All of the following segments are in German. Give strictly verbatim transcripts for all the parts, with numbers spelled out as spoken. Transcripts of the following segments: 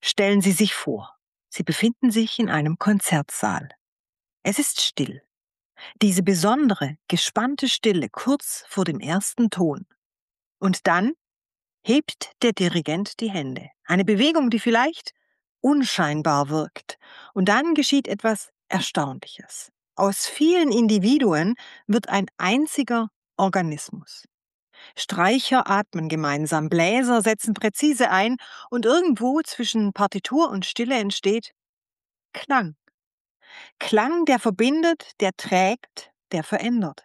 Stellen Sie sich vor, Sie befinden sich in einem Konzertsaal. Es ist still. Diese besondere, gespannte Stille kurz vor dem ersten Ton. Und dann hebt der Dirigent die Hände. Eine Bewegung, die vielleicht unscheinbar wirkt. Und dann geschieht etwas Erstaunliches. Aus vielen Individuen wird ein einziger Organismus. Streicher atmen gemeinsam, Bläser setzen präzise ein und irgendwo zwischen Partitur und Stille entsteht Klang. Klang, der verbindet, der trägt, der verändert.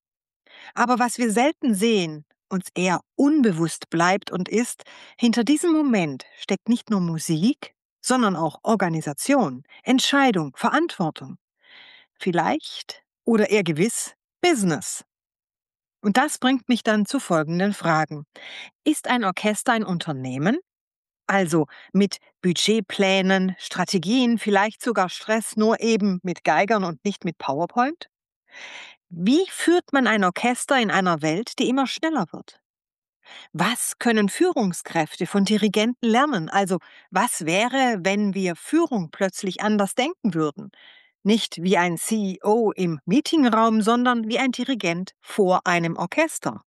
Aber was wir selten sehen, uns eher unbewusst bleibt und ist, hinter diesem Moment steckt nicht nur Musik, sondern auch Organisation, Entscheidung, Verantwortung. Vielleicht oder eher gewiss Business. Und das bringt mich dann zu folgenden Fragen. Ist ein Orchester ein Unternehmen? Also mit Budgetplänen, Strategien, vielleicht sogar Stress, nur eben mit Geigern und nicht mit PowerPoint? Wie führt man ein Orchester in einer Welt, die immer schneller wird? Was können Führungskräfte von Dirigenten lernen? Also was wäre, wenn wir Führung plötzlich anders denken würden? Nicht wie ein C E O im Meetingraum, sondern wie ein Dirigent vor einem Orchester.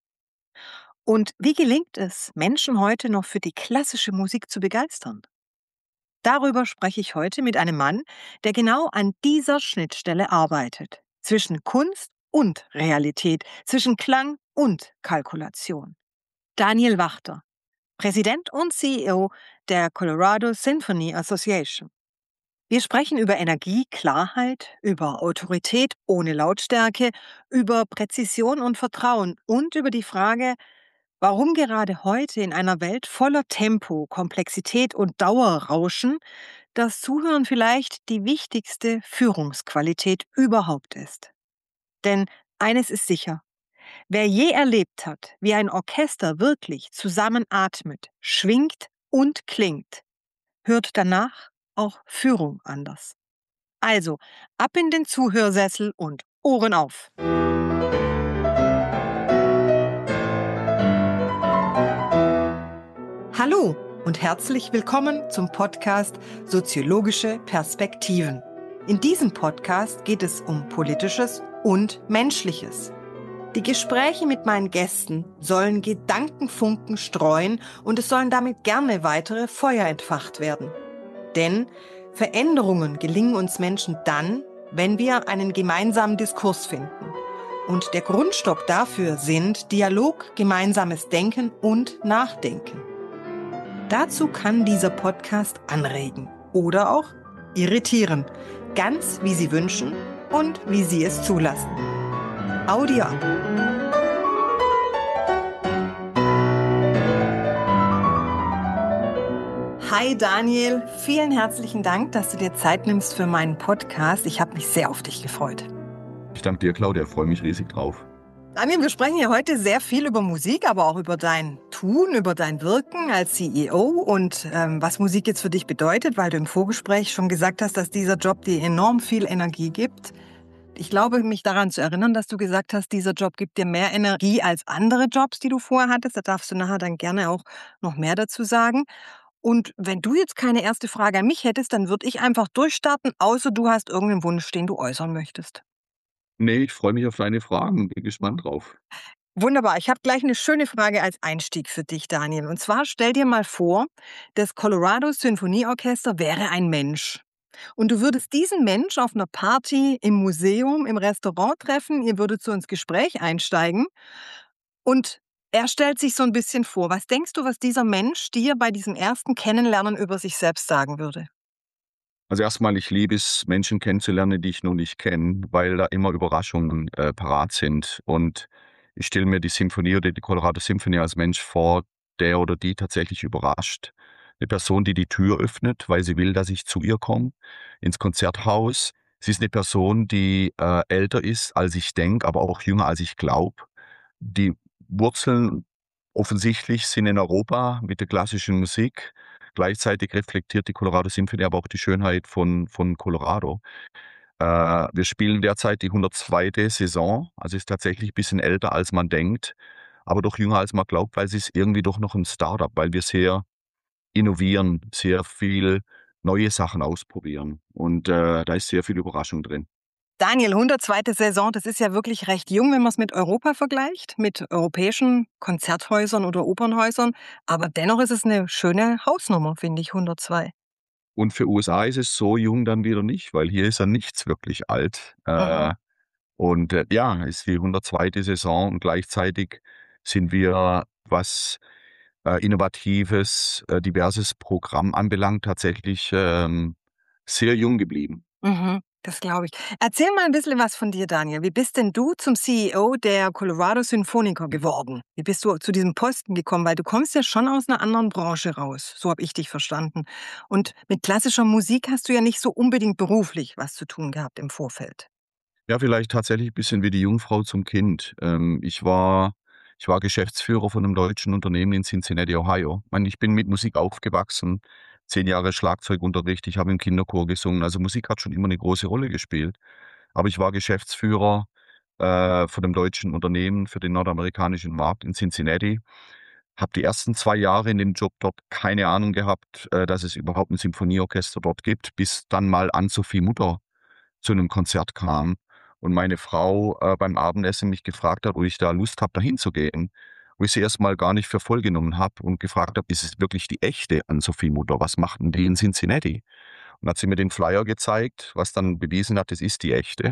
Und wie gelingt es, Menschen heute noch für die klassische Musik zu begeistern? Darüber spreche ich heute mit einem Mann, der genau an dieser Schnittstelle arbeitet. Zwischen Kunst und Realität, zwischen Klang und Kalkulation. Daniel Wachter, Präsident und C E O der Colorado Symphony Association. Wir sprechen über Energie, Klarheit, über Autorität ohne Lautstärke, über Präzision und Vertrauen und über die Frage, warum gerade heute in einer Welt voller Tempo, Komplexität und Dauerrauschen das Zuhören vielleicht die wichtigste Führungsqualität überhaupt ist. Denn eines ist sicher: Wer je erlebt hat, wie ein Orchester wirklich zusammenatmet, schwingt und klingt, hört danach auch Führung anders. Also, ab in den Zuhörsessel und Ohren auf! Hallo und herzlich willkommen zum Podcast Soziologische Perspektiven. In diesem Podcast geht es um Politisches und Menschliches. Die Gespräche mit meinen Gästen sollen Gedankenfunken streuen und es sollen damit gerne weitere Feuer entfacht werden. Denn Veränderungen gelingen uns Menschen dann, wenn wir einen gemeinsamen Diskurs finden. Und der Grundstock dafür sind Dialog, gemeinsames Denken und Nachdenken. Dazu kann dieser Podcast anregen oder auch irritieren, ganz wie Sie wünschen und wie Sie es zulassen. Audio ab. Hi Daniel, vielen herzlichen Dank, dass du dir Zeit nimmst für meinen Podcast. Ich habe mich sehr auf dich gefreut. Ich danke dir, Claudia, ich freue mich riesig drauf. Daniel, wir sprechen ja heute sehr viel über Musik, aber auch über dein Tun, über dein Wirken als C E O und ähm, was Musik jetzt für dich bedeutet, weil du im Vorgespräch schon gesagt hast, dass dieser Job dir enorm viel Energie gibt. Ich glaube, mich daran zu erinnern, dass du gesagt hast, dieser Job gibt dir mehr Energie als andere Jobs, die du vorher hattest. Da darfst du nachher dann gerne auch noch mehr dazu sagen. Und wenn du jetzt keine erste Frage an mich hättest, dann würde ich einfach durchstarten, außer du hast irgendeinen Wunsch, den du äußern möchtest. Nee, ich freue mich auf deine Fragen, bin gespannt drauf. Wunderbar, ich habe gleich eine schöne Frage als Einstieg für dich, Daniel. Und zwar stell dir mal vor, das Colorado Symphonieorchester wäre ein Mensch. Und du würdest diesen Mensch auf einer Party, im Museum, im Restaurant treffen, ihr würdet so ins Gespräch einsteigen und er stellt sich so ein bisschen vor. Was denkst du, was dieser Mensch dir bei diesem ersten Kennenlernen über sich selbst sagen würde? Also erstmal, ich liebe es, Menschen kennenzulernen, die ich noch nicht kenne, weil da immer Überraschungen äh, parat sind. Und ich stelle mir die Symphonie oder die Colorado Symphony als Mensch vor, der oder die tatsächlich überrascht. Eine Person, die die Tür öffnet, weil sie will, dass ich zu ihr komme, ins Konzerthaus. Sie ist eine Person, die äh, älter ist, als ich denke, aber auch jünger, als ich glaube. Die Wurzeln offensichtlich sind in Europa mit der klassischen Musik. Gleichzeitig reflektiert die Colorado Symphony aber auch die Schönheit von, von Colorado. Äh, wir spielen derzeit die hundertzweite Saison, also ist tatsächlich ein bisschen älter, als man denkt, aber doch jünger, als man glaubt, weil sie ist irgendwie doch noch ein Startup, weil wir sehr innovieren, sehr viel neue Sachen ausprobieren und, äh, da ist sehr viel Überraschung drin. Daniel, hundertzweite Saison, das ist ja wirklich recht jung, wenn man es mit Europa vergleicht, mit europäischen Konzerthäusern oder Opernhäusern. Aber dennoch ist es eine schöne Hausnummer, finde ich, hundertzwei. Und für U S A ist es so jung dann wieder nicht, weil hier ist ja nichts wirklich alt. Mhm. Äh, und, äh, ja, ist die hundertzweite Saison und gleichzeitig sind wir, was, äh, innovatives, äh, diverses Programm anbelangt, tatsächlich, ähm, sehr jung geblieben. Mhm, das glaube ich. Erzähl mal ein bisschen was von dir, Daniel. Wie bist denn du zum C E O der Colorado Symphoniker geworden? Wie bist du zu diesem Posten gekommen? Weil du kommst ja schon aus einer anderen Branche raus, so habe ich dich verstanden. Und mit klassischer Musik hast du ja nicht so unbedingt beruflich was zu tun gehabt im Vorfeld. Ja, vielleicht tatsächlich ein bisschen wie die Jungfrau zum Kind. Ähm, ich war ich war Geschäftsführer von einem deutschen Unternehmen in Cincinnati, Ohio. Ich meine, ich bin mit Musik aufgewachsen, zehn Jahre Schlagzeugunterricht, ich habe im Kinderchor gesungen. Also, Musik hat schon immer eine große Rolle gespielt. Aber ich war Geschäftsführer, äh, von 'nem deutschen Unternehmen für den nordamerikanischen Markt in Cincinnati. Habe die ersten zwei Jahre in dem Job dort keine Ahnung gehabt, äh, dass es überhaupt ein Symphonieorchester dort gibt, bis dann mal Ann-Sophie Mutter zu einem Konzert kam und meine Frau, äh, beim Abendessen mich gefragt hat, ob ich da Lust habe, da hinzugehen. Wo ich sie erst mal gar nicht für voll genommen habe und gefragt habe: „Ist es wirklich die echte Ann-Sophie Mutter? Was macht 'n die in Cincinnati?“ Und hat sie mir den Flyer gezeigt, was dann bewiesen hat, es ist die echte.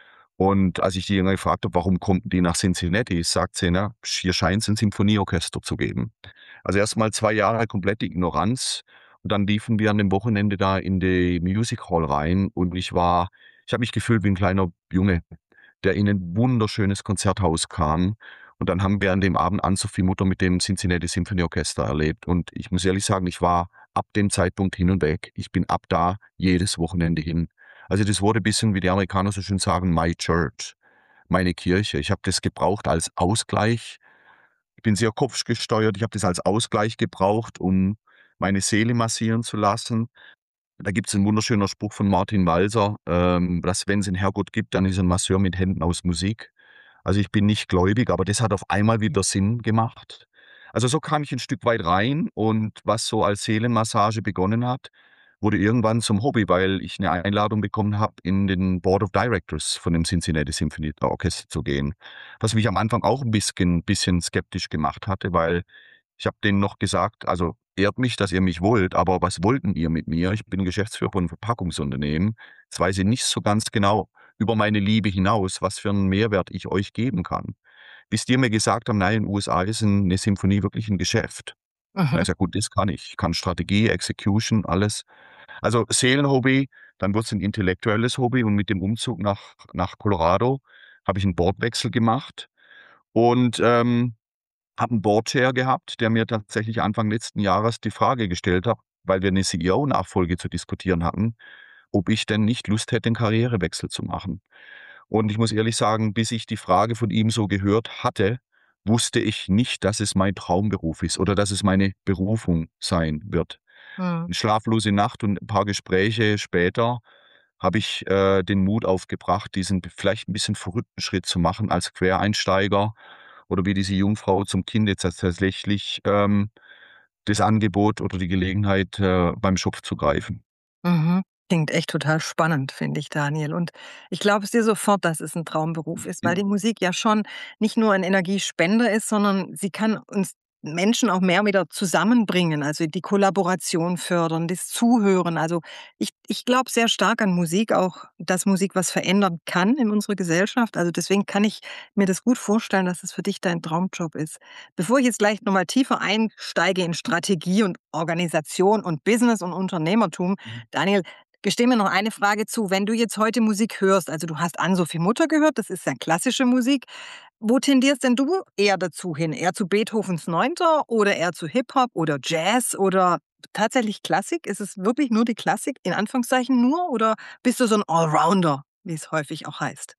Und als ich die dann gefragt habe: „Warum kommt die nach Cincinnati?“ sagt sie: „Na, hier scheint's 'n Symphonieorchester zu geben.“ Also, erst mal zwei Jahre komplette Ignoranz und dann liefen wir an dem Wochenende da in die Music Hall rein und ich war ich habe mich gefühlt wie 'n kleiner Junge, der in 'nen wunderschönes Konzerthaus kam. Und dann haben wir an dem Abend Ann-Sophie Mutter mit dem Cincinnati Symphony Orchester erlebt. Und ich muss ehrlich sagen, ich war ab dem Zeitpunkt hin und weg. Ich bin ab da jedes Wochenende hin. Also, das wurde bisschen, wie die Amerikaner so schön sagen, my church, meine Kirche. Ich habe das gebraucht als Ausgleich. Ich bin sehr kopfgesteuert. Ich habe das als Ausgleich gebraucht, um meine Seele massieren zu lassen. Da gibt's 'n wunderschöner Spruch von Martin Walser, ähm, dass wenn's 'n Herrgott gibt, dann ist er 'n Masseur mit Händen aus Musik. Also, ich bin nicht gläubig, aber das hat auf einmal wieder Sinn gemacht. Also, so kam ich 'n Stück weit rein und was so als Seelenmassage begonnen hat, wurde irgendwann zum Hobby, weil ich 'ne Einladung bekommen habe, in den Board of Directors von dem Cincinnati Symphony Orchester zu gehen. Was mich am Anfang auch 'n bisschen bisschen skeptisch gemacht hatte, weil ich habe denen noch gesagt: „Also, ehrt mich, dass ihr mich wollt, aber was wollten ihr mit mir? Ich bin Geschäftsführer von 'nem Verpackungsunternehmen. Jetzt weiß ich nicht so ganz genau über meine Liebe hinaus, was für 'n Mehrwert ich euch geben kann.“ Bis die mir gesagt haben: „Nein, in U S A ist 'n 'ne Symphonie wirklich 'n Geschäft.“ Da habe ich Mhm. gesagt: „Gut, das kann ich. Ich kann Strategie, Execution, alles.“ Also, Seelenhobby, dann wurd's 'n intellektuelles Hobby und mit dem Umzug nach nach Colorado habe ich 'n Boardwechsel gemacht und, ähm habe 'n Boardchair gehabt, der mir tatsächlich Anfang letzten Jahres die Frage gestellt hat, weil wir 'ne C E O-Nachfolge zu diskutieren hatten, ob ich denn nicht Lust hätte, 'n Karrierewechsel zu machen. Und ich muss ehrlich sagen, bis ich die Frage von ihm so gehört hatte, wusste ich nicht, dass es mein Traumberuf ist oder dass es meine Berufung sein wird. Mhm. 'Ne schlaflose Nacht und 'n paar Gespräche später habe ich, äh, den Mut aufgebracht, diesen b vielleicht 'n bisschen verrückten Schritt zu machen als Quereinsteiger oder wie diese Jungfrau zum Kind jetzt tatsächlich, ähm, das Angebot oder die Gelegenheit, äh, beim Schopf zu greifen. Mhm. Klingt echt total spannend, finde ich, Daniel. Und ich glaube es dir sofort, dass es ein Traumberuf ist, weil die Musik ja schon nicht nur ein Energiespender ist, sondern sie kann uns Menschen auch mehr wieder zusammenbringen, also die Kollaboration fördern, das Zuhören. Also, ich ich glaube sehr stark an Musik, auch dass Musik was verändern kann in unserer Gesellschaft. Also, deswegen kann ich mir das gut vorstellen, dass es für dich dein Traumjob ist. Bevor ich jetzt gleich noch mal tiefer einsteige in Strategie und Organisation und Business und Unternehmertum, Daniel, gesteh mir noch eine Frage zu. Wenn du jetzt heute Musik hörst, also du hast Ann-Sophie Mutter gehört, das ist ja klassische Musik. Wo tendierst denn du eher dazu hin? Eher zu Beethovens Neunter oder eher zu Hip-Hop oder Jazz oder tatsächlich Klassik? Ist es wirklich nur die Klassik, in Anführungszeichen nur, oder bist du so ein Allrounder, wie es häufig auch heißt?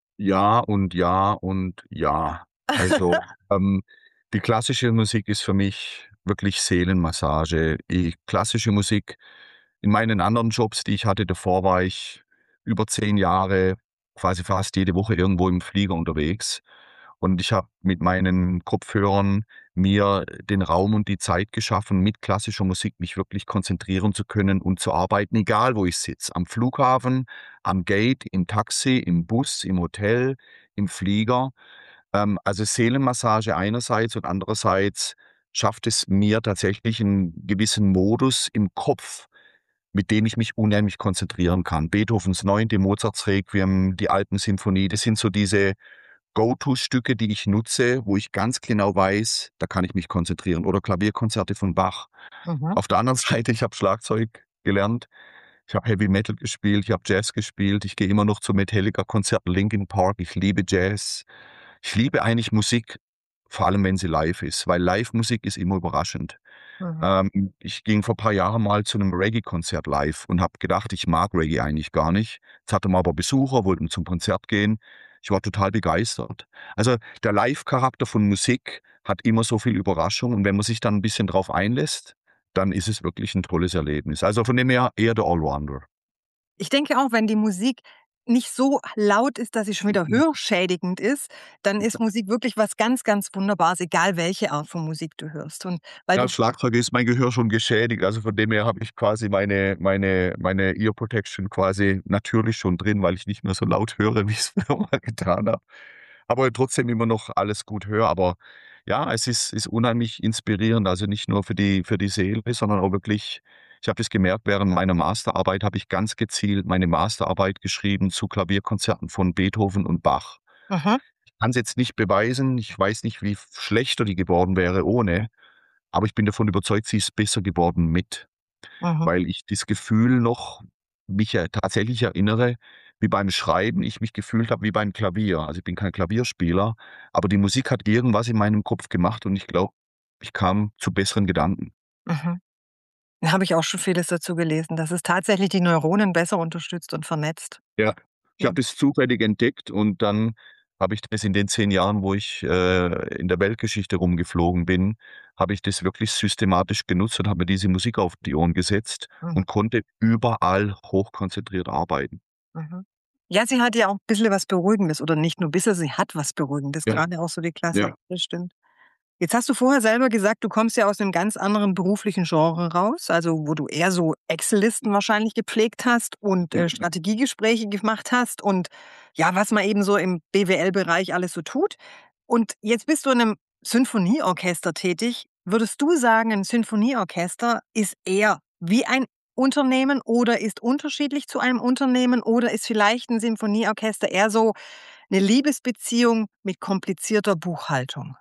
Ja und ja und ja. Also, ähm, die klassische Musik ist für mich wirklich Seelenmassage. Die klassische Musik in meinen anderen Jobs, die ich hatte davor, war ich über zehn Jahre quasi fast jede Woche irgendwo im Flieger unterwegs. Und ich habe mit meinen Kopfhörern mir den Raum und die Zeit geschaffen, mit klassischer Musik mich wirklich konzentrieren zu können und zu arbeiten, egal wo ich sitze. Am Flughafen, am Gate, im Taxi, im Bus, im Hotel, im Flieger. Ähm, also Seelenmassage einerseits und andererseits schafft es mir tatsächlich einen gewissen Modus im Kopf, mit dem ich mich unheimlich konzentrieren kann. Beethovens Neunte, Mozarts Requiem, die alten Sinfonie, das sind so diese Go-to-Stücke, die ich nutze, wo ich ganz genau weiß, da kann ich mich konzentrieren. Oder Klavierkonzerte von Bach. Mhm. Auf der anderen Seite, ich habe Schlagzeug gelernt, ich habe Heavy Metal gespielt, ich habe Jazz gespielt, ich gehe immer noch zu Metallica-Konzerten, Linkin Park, ich liebe Jazz. Ich liebe eigentlich Musik, vor allem wenn sie live ist, weil Live-Musik ist immer überraschend. Mhm. Ähm, ich ging vor ein paar Jahren mal zu einem Reggae-Konzert live und habe gedacht, ich mag Reggae eigentlich gar nicht. Jetzt hatten wir aber Besucher, wollten zum Konzert gehen. Ich war total begeistert. Also der Live-Charakter von Musik hat immer so viel Überraschung und wenn man sich dann ein bisschen drauf einlässt, dann ist es wirklich ein tolles Erlebnis. Also von dem her eher der Allrounder. Ich denke auch, wenn die Musik nicht so laut ist, dass sie schon wieder hörschädigend ist, dann ist Musik wirklich was ganz, ganz Wunderbares, egal welche Art von Musik du hörst. Und weil Ja, du als Schlagzeuger ist mein Gehör schon geschädigt. Also von dem her habe ich quasi meine meine meine Ear Protection quasi natürlich schon drin, weil ich nicht mehr so laut höre, wie ich's früher mal getan habe. Aber trotzdem immer noch alles gut höre. Aber ja, es ist ist unheimlich inspirierend, also nicht nur für die für die Seele, sondern auch wirklich ich habe das gemerkt, während meiner Masterarbeit habe ich ganz gezielt meine Masterarbeit geschrieben zu Klavierkonzerten von Beethoven und Bach. mhm, Ich kann's jetzt nicht beweisen, ich weiß nicht, wie f schlechter die geworden wäre ohne. Aber ich bin davon überzeugt, sie ist besser geworden mit, mhm, weil ich das Gefühl noch mich ja tatsächlich erinnere, wie beim Schreiben ich mich gefühlt habe wie beim Klavier. Also, ich bin kein Klavierspieler, aber die Musik hat irgendwas in meinem Kopf gemacht und ich glaube, ich kam zu besseren Gedanken. mhm. Da habe ich auch schon vieles dazu gelesen, dass es tatsächlich die Neuronen besser unterstützt und vernetzt. Ja, ich Ja. habe das zufällig entdeckt und dann habe ich das in den zehn Jahren, wo ich, äh, in der Weltgeschichte rumgeflogen bin, habe ich das wirklich systematisch genutzt und habe mir diese Musik auf die Ohren gesetzt Mhm, und konnte überall hochkonzentriert arbeiten. mhm. Ja, sie hat ja auch 'n bisschen was Beruhigendes oder nicht nur bisschen, sie hat was Beruhigendes, Ja, grade auch so die Klassik, ja. das stimmt. Jetzt hast du vorher selber gesagt, du kommst ja aus 'nem ganz anderen beruflichen Genre raus, also wo du eher so Excel-Listen wahrscheinlich gepflegt hast und, äh, Mhm. Strategiegespräche gemacht hast und ja, was man eben so im B W L-Bereich alles so tut. Und jetzt bist du in 'nem Sinfonieorchester tätig. Würdest du sagen, 'n Sinfonieorchester ist eher wie ein Unternehmen oder ist unterschiedlich zu einem Unternehmen oder ist vielleicht 'n Sinfonieorchester eher so 'ne Liebesbeziehung mit komplizierter Buchhaltung?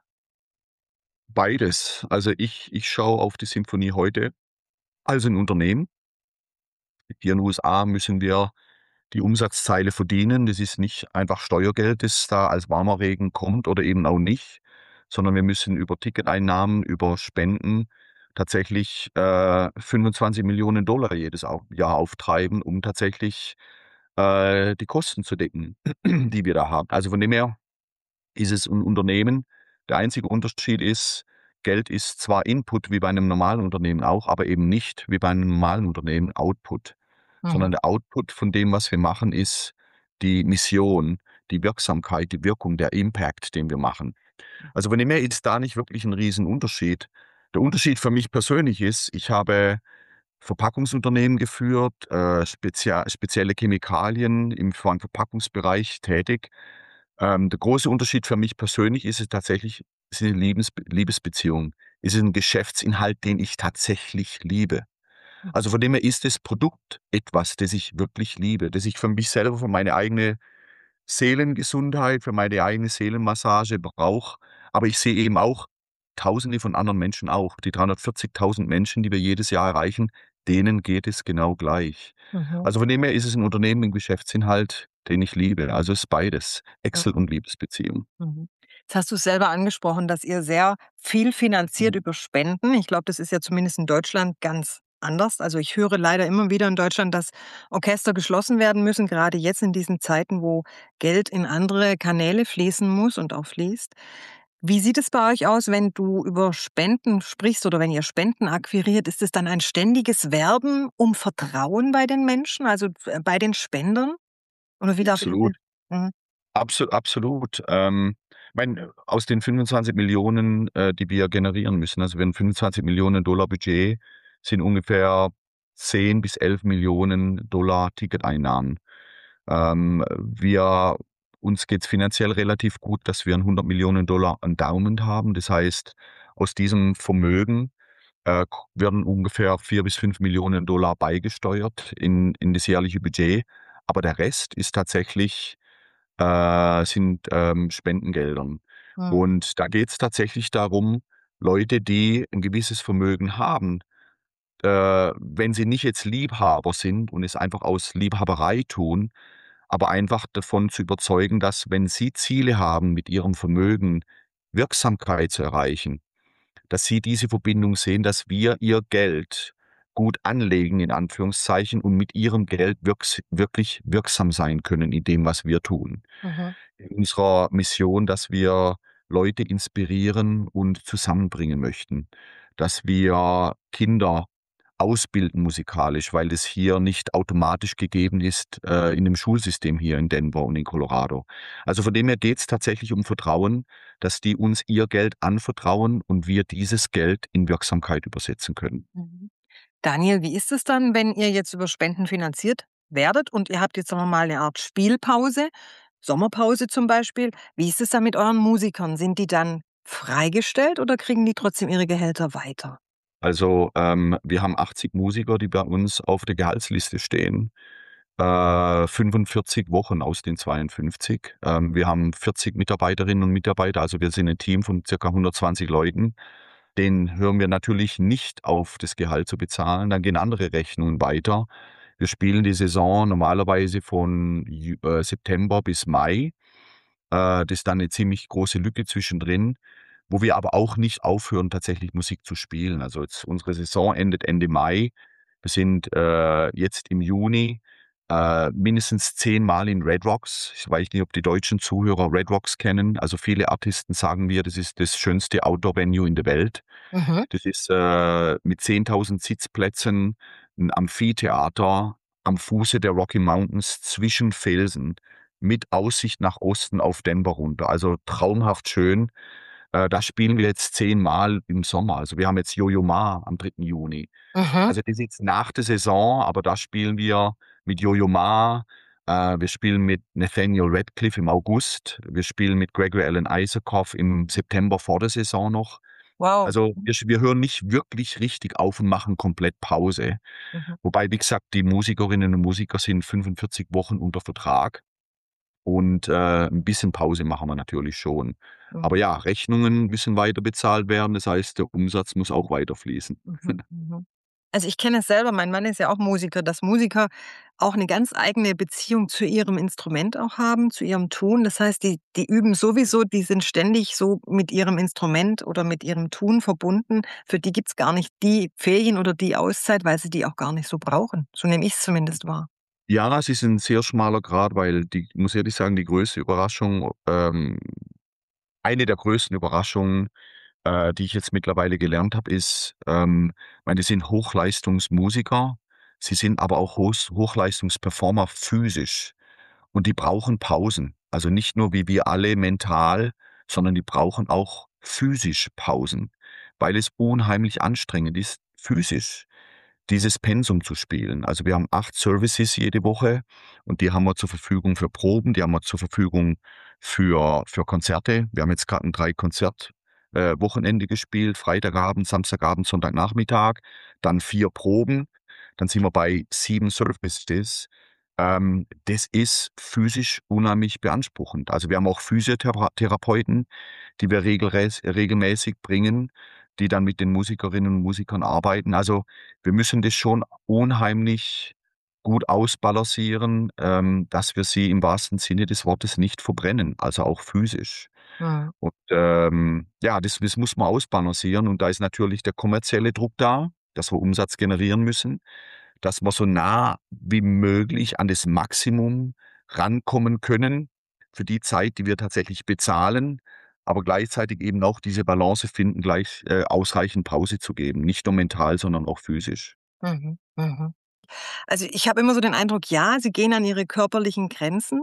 Beides. Also, ich ich schaue auf die Symphonie heute als 'n Unternehmen. Hier in U S A müssen wir die Umsatzzeile verdienen. Das ist nicht einfach Steuergeld, das da als warmer Regen kommt oder eben auch nicht, sondern wir müssen über Ticketeinnahmen, über Spenden tatsächlich, äh, fünfundzwanzig Millionen Dollar jedes au Jahr auftreiben, um tatsächlich, äh, die Kosten zu decken, die wir da haben. Also, von dem her ist es 'n Unternehmen. Der einzige Unterschied ist, Geld ist zwar Input wie bei einem normalen Unternehmen auch, aber eben nicht wie bei einem normalen Unternehmen Output, sondern Mhm, der Output von dem, was wir machen, ist die Mission, die Wirksamkeit, die Wirkung, der Impact, den wir machen. Also, von dem her ist da nicht wirklich 'n Riesenunterschied. Der Unterschied für mich persönlich ist, ich habe Verpackungsunternehmen geführt, äh, spezia spezielle Chemikalien im Ver Verpackungsbereich tätig. Ähm, der große Unterschied für mich persönlich ist es tatsächlich ist 'ne Liebes Liebesbeziehung. Es ist 'n Geschäftsinhalt, den ich tatsächlich liebe. Also, von dem her ist das Produkt etwas, das ich wirklich liebe, das ich für mich selber, für meine eigene Seelengesundheit, für meine eigene Seelenmassage brauche. Aber ich sehe eben auch Tausende von anderen Menschen auch. Die dreihundertvierzigtausend Menschen, die wir jedes Jahr erreichen, denen geht es genau gleich. mhm, Also, von dem her ist es 'n Unternehmen mit Geschäftsinhalt, den ich liebe. Also, es ist beides, mhm, Excel und Liebesbeziehung. mhm. Jetzt hast du's selber angesprochen, dass ihr sehr viel finanziert Mhm. über Spenden. Ich glaube, das ist ja zumindest in Deutschland ganz anders. Also, ich höre leider immer wieder in Deutschland, dass Orchester geschlossen werden müssen, grade jetzt in diesen Zeiten, wo Geld in andere Kanäle fließen muss und auch fließt. Wie sieht es bei euch aus, wenn du über Spenden sprichst oder wenn ihr Spenden akquiriert? Ist es dann ein ständiges Werben um Vertrauen bei den Menschen, also, äh, bei den Spendern? Oder wie darf ich mir Absolut. mhm, Absu absolut. Ähm, Meine, aus den fünfundzwanzig Millionen, äh, die wir generieren müssen, also wir haben fünfundzwanzig Millionen Dollar Budget, sind ungefähr zehn bis elf Millionen Dollar Ticketeinnahmen. Ähm, wir uns geht's finanziell relativ gut, dass wir 'n hundert Millionen Dollar Endowment haben. Das heißt, aus diesem Vermögen, äh, k werden ungefähr vier bis fünf Millionen Dollar beigesteuert in in das jährliche Budget, aber der Rest ist tatsächlich äh, sind, ähm, Spendengeldern. Mhm. Und da geht's tatsächlich darum, Leute, die 'n gewisses Vermögen haben, äh, wenn sie nicht jetzt Liebhaber sind und es einfach aus Liebhaberei tun, aber einfach davon zu überzeugen, dass, wenn sie Ziele haben, mit ihrem Vermögen Wirksamkeit zu erreichen, dass sie diese Verbindung sehen, dass wir ihr Geld gut anlegen in Anführungszeichen und mit ihrem Geld wirks wirklich wirksam sein können in dem, was wir tun. Mhm. In unserer Mission, dass wir Leute inspirieren und zusammenbringen möchten, dass wir Kinder ausbilden musikalisch, weil das hier nicht automatisch gegeben ist, äh, in dem Schulsystem hier in Denver und in Colorado. Also, von dem her geht's tatsächlich um Vertrauen, dass die uns ihr Geld anvertrauen und wir dieses Geld in Wirksamkeit übersetzen können. Mhm. Daniel, wie ist es dann, wenn ihr jetzt über Spenden finanziert werdet und ihr habt jetzt, sagen wir mal, 'ne Art Spielpause, Sommerpause zum Beispiel. Wie ist es dann mit euren Musikern? Sind die dann freigestellt oder kriegen die trotzdem ihre Gehälter weiter? Also, ähm, wir haben achtzig Musiker, die bei uns auf der Gehaltsliste stehen, äh, fünfundvierzig Wochen aus den zweiundfünfzig. Ähm, wir haben vierzig Mitarbeiterinnen und Mitarbeiter, also wir sind 'n Team von circa hundertzwanzig Leuten. Denen hören wir natürlich nicht auf, das Gehalt zu bezahlen, dann gehen andere Rechnungen weiter. Wir spielen die Saison normalerweise von Ju äh, September bis Mai. Äh, das ist dann 'ne ziemlich große Lücke zwischendrin, wo wir aber auch nicht aufhören, tatsächlich Musik zu spielen. Also, jetzt unsere Saison endet Ende Mai. Wir sind, äh, jetzt im Juni, äh, mindestens zehn Mal in Red Rocks. Ich weiß nicht, ob die deutschen Zuhörer Red Rocks kennen. Also, viele Artisten sagen mir, das ist das schönste Outdoor-Venue in der Welt. Mhm. Das ist, äh, mit zehntausend Sitzplätzen 'n Amphitheater am Fuße der Rocky Mountains zwischen Felsen mit Aussicht nach Osten auf Denver runter. Also, traumhaft schön. Äh, da spielen wir jetzt zehn Mal im Sommer. Also, wir haben jetzt Yo-Yo Ma am dritten Juni. Mhm. Also, das ist jetzt nach der Saison, aber da spielen wir mit Yo-Yo Ma. Äh, wir spielen mit Nathaniel Rateliff im August. Wir spielen mit Gregory Alan Isakov im September vor der Saison noch. Wow. Also, Mhm. wir sch wir hören nicht wirklich richtig auf und machen komplett Pause. Mhm. Wobei, wie gesagt, die Musikerinnen und Musiker sind fünfundvierzig Wochen unter Vertrag und, äh, 'n bisschen Pause machen wir natürlich schon. Mhm. Aber ja, Rechnungen müssen weiter bezahlt werden. Das heißt, der Umsatz muss auch weiter fließen. Mhm, mhm. Also, ich kenne es selber, mein Mann ist ja auch Musiker, dass Musiker auch 'ne ganz eigene Beziehung zu ihrem Instrument auch haben, zu ihrem Tun. Das heißt, die die üben sowieso, die sind ständig so mit ihrem Instrument oder mit ihrem Tun verbunden. Für die gibt's gar nicht die Ferien oder die Auszeit, weil sie die auch gar nicht so brauchen. So nehme ich's zumindest wahr. Ja, es ist 'n sehr schmaler Grat, weil die ich muss ehrlich sagen, die größte Überraschung, ähm eine der größten Überraschungen, äh, die ich jetzt mittlerweile gelernt habe, ist, ähm meine, das sind Hochleistungsmusiker, sie sind aber auch Hochs Hochleistungsperformer physisch und die brauchen Pausen. Also, nicht nur wie wir alle mental, sondern die brauchen auch physisch Pausen, weil es unheimlich anstrengend ist, physisch dieses Pensum zu spielen. Also, wir haben acht Services jede Woche und die haben wir zur Verfügung für Proben, die haben wir zur Verfügung für für Konzerte. Wir haben jetzt grad 'n drei Konzert äh, Wochenende gespielt, Freitagabend, Samstagabend, Sonntagnachmittag, dann vier Proben, dann sind wir bei sieben Services. Ähm, das ist physisch unheimlich beanspruchend. Also, wir haben auch Physiothera Therapeuten, die wir regelräs regelmäßig bringen, die dann mit den Musikerinnen und Musikern arbeiten. Also, wir müssen das schon unheimlich gut ausbalancieren, ähm, dass wir sie im wahrsten Sinne des Wortes nicht verbrennen, also auch physisch. Mhm. Und, ähm, ja, das das muss man ausbalancieren und da ist natürlich der kommerzielle Druck da, dass wir Umsatz generieren müssen, dass wir so nah wie möglich an das Maximum rankommen können für die Zeit, die wir tatsächlich bezahlen, aber gleichzeitig eben auch diese Balance finden, gleich äh, ausreichend Pause zu geben, nicht nur mental, sondern auch physisch. Mhm, mhm. Also, ich habe immer so den Eindruck, ja, sie gehen an ihre körperlichen Grenzen,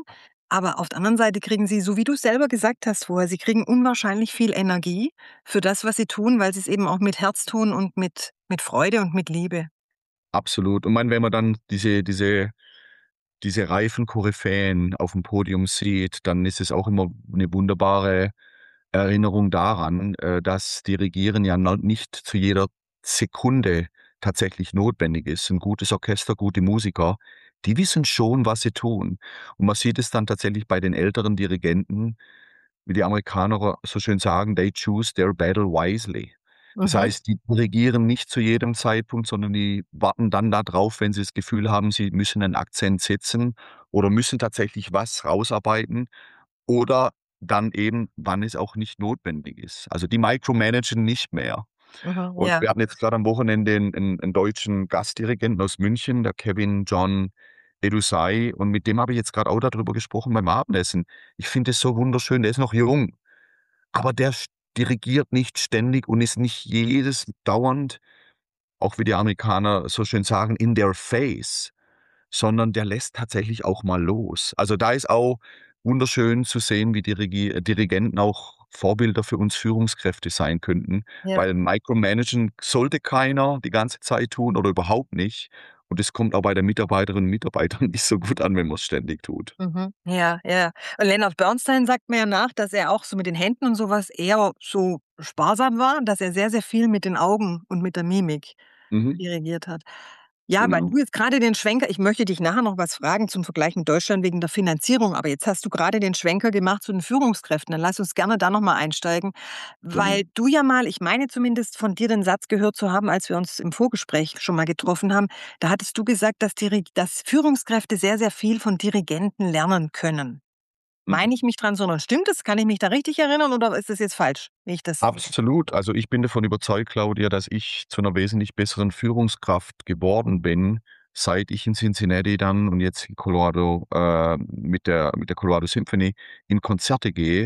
Aber auf der anderen Seite kriegen sie, so wie du selber gesagt hast vorher, sie kriegen unwahrscheinlich viel Energie für das, was sie tun, weil sie es eben auch mit Herz tun und mit mit Freude und mit Liebe. Absolut. Und mein, wenn man dann diese diese diese reifen Koryphäen aufm Podium sieht, dann ist es auch immer 'ne wunderbare Erinnerung daran, äh, dass Dirigieren ja no nicht zu jeder Sekunde tatsächlich notwendig ist. 'N gutes Orchester, gute Musiker, die wissen schon, was sie tun. Und man sieht es dann tatsächlich bei den älteren Dirigenten, wie die Amerikaner so schön sagen: „They choose their battle wisely." Das Mhm. heißt, die dirigieren nicht zu jedem Zeitpunkt, sondern die warten dann da drauf, wenn sie das Gefühl haben, sie müssen 'nen Akzent setzen oder müssen tatsächlich was rausarbeiten oder dann eben, wann es auch nicht notwendig ist. Also, die micromanagen nicht mehr. Mhm, Und ja. wir hatten jetzt grad am Wochenende 'n 'n 'n deutschen Gastdirigenten aus München, der Kevin John Edusei, und mit dem habe ich jetzt grad auch da drüber gesprochen beim Abendessen. Ich finde es so wunderschön, der ist noch jung, aber der sch dirigiert nicht ständig und ist nicht jedes dauernd, auch wie die Amerikaner so schön sagen, in their face, sondern der lässt tatsächlich auch mal los. Also, da ist auch wunderschön zu sehen, wie Dirigi Dirigenten auch Vorbilder für uns Führungskräfte sein könnten, Ja. weil micromanagen sollte keiner die ganze Zeit tun oder überhaupt nicht. Und es kommt auch bei den Mitarbeiterinnen und Mitarbeitern nicht so gut an, wenn man's ständig tut. Mhm. Ja, ja. Und Leonard Bernstein sagt mir ja nach, dass er auch so mit den Händen und so was eher so sparsam war, dass er sehr, sehr viel mit den Augen und mit der Mimik Mhm. dirigiert hat. Ja, weil Genau. du jetzt grade den Schwenker ich möchte dich nachher noch was fragen zum Vergleich in Deutschland wegen der Finanzierung, aber jetzt hast du grade den Schwenker gemacht zu den Führungskräften. Dann lass uns gerne da noch mal einsteigen, weil Gerne. du ja mal ich meine zumindest von dir den Satz gehört zu haben, als wir uns im Vorgespräch schon mal getroffen haben. Da hattest du gesagt, dass Diri dass Führungskräfte sehr, sehr viel von Dirigenten lernen können. Mhm. Meine ich mich dran zu erinnern? Stimmt das? Kann ich mich da richtig erinnern oder ist das jetzt falsch, wie ich das Absolut. Also, ich bin davon überzeugt, Claudia, dass ich zu 'ner wesentlich besseren Führungskraft geworden bin, seit ich in Cincinnati dann und jetzt in Colorado, äh, mit der mit der Colorado Symphony in Konzerte gehe.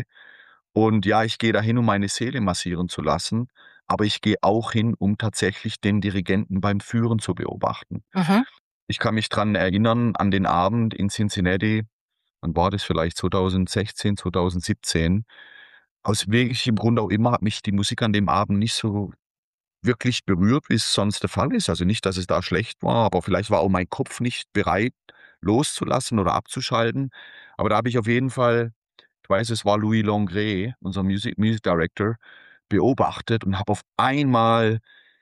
Und ja, ich gehe dahin, um meine Seele massieren zu lassen, aber ich gehe auch hin, um tatsächlich den Dirigenten beim Führen zu beobachten. Mhm. Ich kann mich dran erinnern an den Abend in Cincinnati, wann war das, vielleicht zweitausendsechzehn, zweitausendsiebzehn. Aus welchem Grund auch immer hat mich die Musik an dem Abend nicht so wirklich berührt, wie's sonst der Fall ist. Also, nicht, dass es da schlecht war, aber vielleicht war auch mein Kopf nicht bereit, loszulassen oder abzuschalten. Aber da habe ich auf jeden Fall ich weiß, es war Louis Longré, unser Music Music Director, beobachtet und habe auf einmal,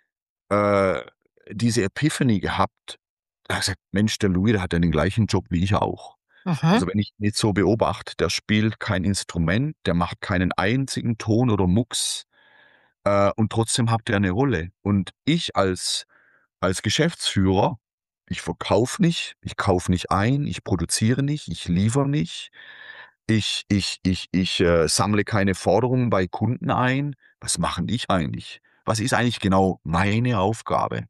äh, diese Epiphany gehabt. Da habe ich gesagt: „Mensch, der Louis, der hat ja den gleichen Job wie ich auch." Mhm. Also, wenn ich ihn jetzt so beobachte, der spielt kein Instrument, der macht keinen einzigen Ton oder Mucks, äh, und trotzdem hat er 'ne Rolle. Und ich als als Geschäftsführer, ich verkaufe nicht, ich kaufe nicht ein, ich produziere nicht, ich liefere nicht, ich ich ich ich, äh, sammle keine Forderungen bei Kunden ein. Was mache 'n ich eigentlich? Was ist eigentlich genau meine Aufgabe?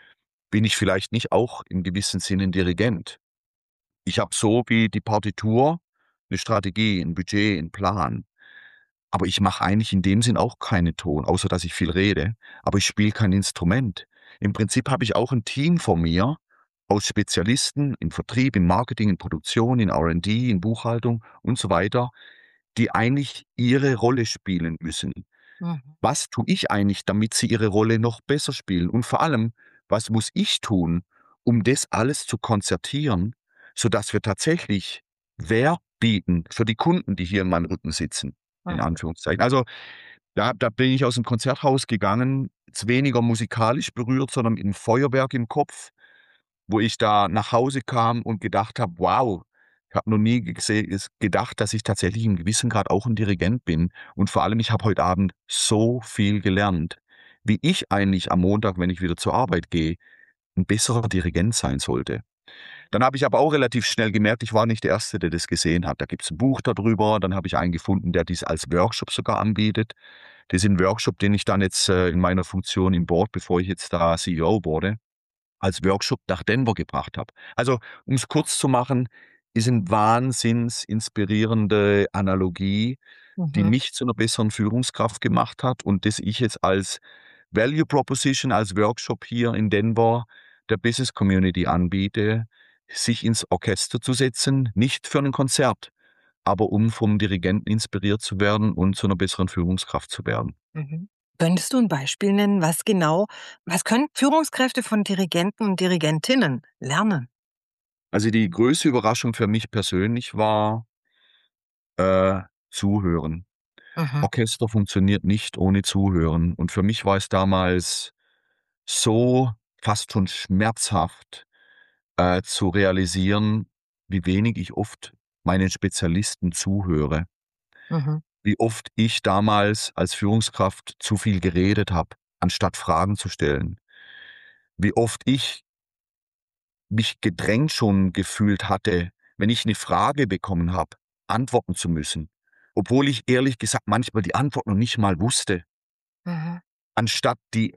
Bin ich vielleicht nicht auch im gewissen Sinne 'n Dirigent? Ich habe so wie die Partitur 'ne Strategie, 'n Budget, 'n Plan. Aber ich mache eigentlich in dem Sinn auch keinen Ton, außer dass ich viel rede, aber ich spiele kein Instrument. Im Prinzip habe ich auch 'n Team vor mir aus Spezialisten im Vertrieb, im Marketing, in Produktion, in R and D, in Buchhaltung und so weiter, die eigentlich ihre Rolle spielen müssen. Mhm. Was tue ich eigentlich, damit sie ihre Rolle noch besser spielen? Und vor allem, was muss ich tun, um das alles zu konzertieren, sodass wir tatsächlich Wert bieten für die Kunden, die hier in meinem Rücken sitzen, in Mhm. Anführungszeichen. Also, da da bin ich aus'm Konzerthaus gegangen, jetzt weniger musikalisch berührt, sondern mit 'nem Feuerwerk im Kopf, wo ich da nach Hause kam und gedacht habe: „Wow, ich habe noch nie gese es gedacht, dass ich tatsächlich im gewissen Grad auch 'n Dirigent bin." Und vor allem, ich habe heute Abend so viel gelernt, wie ich eigentlich am Montag, wenn ich wieder zur Arbeit gehe, 'n besserer Dirigent sein sollte. Dann habe ich aber auch relativ schnell gemerkt, ich war nicht der Erste, der das gesehen hat. Da gibt's 'n Buch da drüber, dann habe ich einen gefunden, der dies als Workshop sogar anbietet. Das ist 'n Workshop, den ich dann jetzt, äh, in meiner Funktion im Board, bevor ich jetzt da C E O wurde, als Workshop nach Denver gebracht habe. Also, um's kurz zu machen, ist 'n wahnsinns inspirierende Analogie, die Mhm. mich zu 'ner besseren Führungskraft gemacht hat und das ich jetzt als Value Proposition, als Workshop hier in Denver der Business Community anbiete, sich ins Orchester zu setzen, nicht für 'nen Konzert, aber um vom Dirigenten inspiriert zu werden und zu 'ner besseren Führungskraft zu werden. Mhm. Könntest du 'n Beispiel nennen, was genau was können Führungskräfte von Dirigenten und Dirigentinnen lernen? Also, die größte Überraschung für mich persönlich war äh, Zuhören. Mhm. Orchester funktioniert nicht ohne Zuhören. Und für mich war es damals so fast schon schmerzhaft, äh, zu realisieren, wie wenig ich oft meinen Spezialisten zuhöre. Mhm. Wie oft ich damals als Führungskraft zu viel geredet habe, anstatt Fragen zu stellen. Wie oft ich mich gedrängt schon gefühlt hatte, wenn ich 'ne Frage bekommen habe, antworten zu müssen, obwohl ich ehrlich gesagt manchmal die Antwort noch nicht mal wusste. Mhm. Anstatt die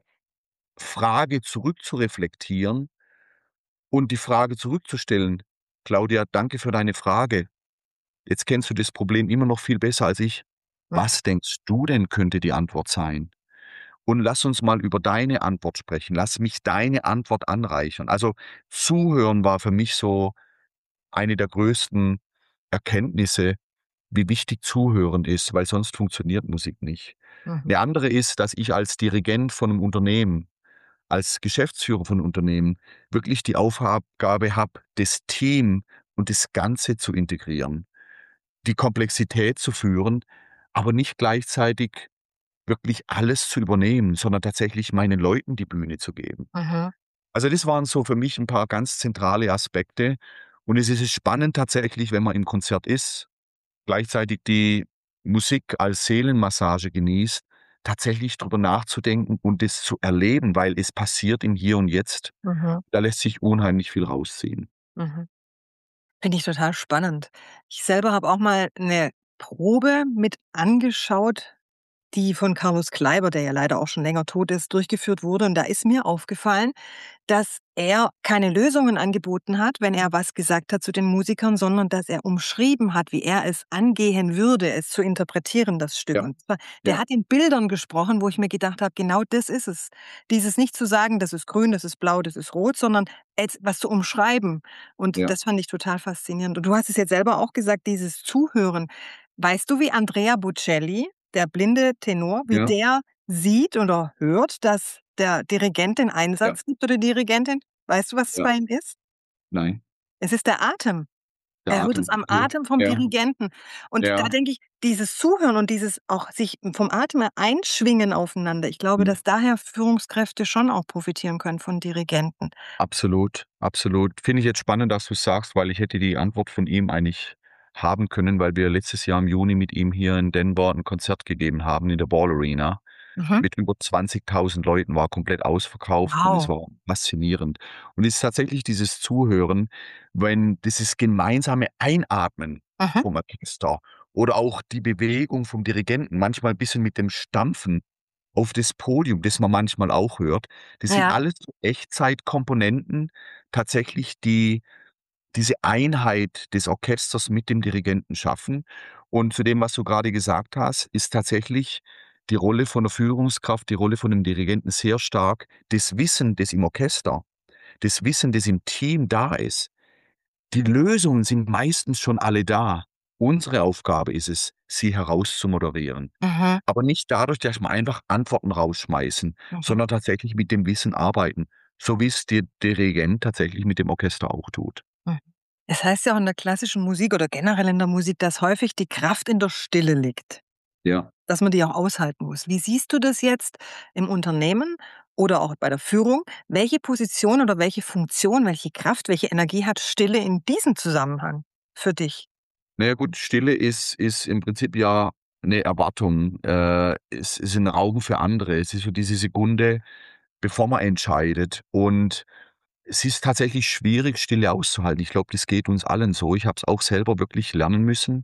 Frage zurückzureflektieren und die Frage zurückzustellen: „Claudia, danke für deine Frage. Jetzt kennst du das Problem immer noch viel besser als ich. Mhm. Was denkst du denn, könnte die Antwort sein? Und lass uns mal über deine Antwort sprechen. Lass mich deine Antwort anreichern.“ Also, Zuhören war für mich so eine der größten Erkenntnisse, wie wichtig Zuhören ist, weil sonst funktioniert Musik nicht. Mhm. 'Ne andere ist, dass ich als Dirigent von 'nem Unternehmen, als Geschäftsführer von Unternehmen wirklich die Aufhab Gabe habe, das Team und das Ganze zu integrieren, die Komplexität zu führen, aber nicht gleichzeitig wirklich alles zu übernehmen, sondern tatsächlich meinen Leuten die Bühne zu geben. Mhm. Also, das waren so für mich 'n paar ganz zentrale Aspekte. Und es ist spannend tatsächlich, wenn man im Konzert ist, gleichzeitig die Musik als Seelenmassage genießt, tatsächlich drüber nachzudenken und es zu erleben, weil es passiert im Hier und Jetzt. Mhm. Da lässt sich unheimlich viel rausziehen. Mhm. Finde ich total spannend. Ich selber habe auch mal 'ne Probe mit angeschaut, die von Carlos Kleiber, der ja leider auch schon länger tot ist, durchgeführt wurde. Und da ist mir aufgefallen, dass er keine Lösungen angeboten hat, wenn er was gesagt hat zu den Musikern, sondern dass er umschrieben hat, wie er es angehen würde, es zu interpretieren, das Stück. Ja, Und zwar der ja. hat in Bildern gesprochen, wo ich mir gedacht habe: „Genau das ist es.“ Dieses nicht zu sagen: „Das ist grün, das ist blau, das ist rot“, sondern etwas was zu umschreiben. Und Ja. das fand ich total faszinierend. Und du hast es jetzt selber auch gesagt, dieses Zuhören. Weißt du, wie Andrea Bocelli, der blinde Tenor, wie Ja. der sieht oder hört, dass der Dirigent den Ja. Einsatz gibt oder die Dirigentin? Weißt du, was es Ja. bei ihm ist? Nein. Es ist der Atem. Der Er hört es Atem, am okay. Atem vom Ja. Dirigenten. Und da Ja. denke ich, dieses Zuhören und dieses auch sich vom Atem her einschwingen aufeinander, ich glaube, Mhm. dass daher Führungskräfte schon auch profitieren können von Dirigenten. Absolut, absolut. Finde ich jetzt spannend, dass du's sagst, weil ich hätte die Antwort von ihm eigentlich haben können, weil wir letztes Jahr im Juni mit ihm hier in Denver 'n Konzert gegeben haben in der Ball Arena Mhm. mit über zwanzigtausend Leuten, war komplett ausverkauft und es Wow. war faszinierend. Und es ist tatsächlich dieses Zuhören, wenn dieses gemeinsame Einatmen Mhm. vom Orchester oder auch die Bewegung vom Dirigenten, manchmal bisschen mit dem Stampfen auf das Podium, das man manchmal auch hört. Das sind Ja. alles so Echtzeitkomponenten, tatsächlich, die diese Einheit des Orchesters mit dem Dirigenten schaffen. Und zu dem, was du grade gesagt hast, ist tatsächlich die Rolle von der Führungskraft, die Rolle von dem Dirigenten sehr stark das Wissen, das im Orchester das Wissen, das im Team da ist. Die Lösungen sind meistens schon alle da. Unsere Aufgabe ist es, sie herauszumoderieren. Mhm. Aber nicht dadurch, dass wir einfach Antworten rausschmeißen, Mhm. sondern tatsächlich mit dem Wissen arbeiten, so wie's der Dirigent tatsächlich mit dem Orchester auch tut. Mhm. Es heißt ja auch in der klassischen Musik oder generell in der Musik, dass häufig die Kraft in der Stille liegt. Ja. Dass man die auch aushalten muss. Wie siehst du das jetzt im Unternehmen oder auch bei der Führung? Welche Position oder welche Funktion, welche Kraft, welche Energie hat Stille in diesem Zusammenhang für dich? Na ja gut, Stille ist ist im Prinzip ja 'ne Erwartung. Äh, es ist 'n Raum für andere. Es ist so diese Sekunde, bevor man entscheidet. Und es ist tatsächlich schwierig, Stille auszuhalten. Ich glaube, das geht uns allen so. Ich habe es auch selber wirklich lernen müssen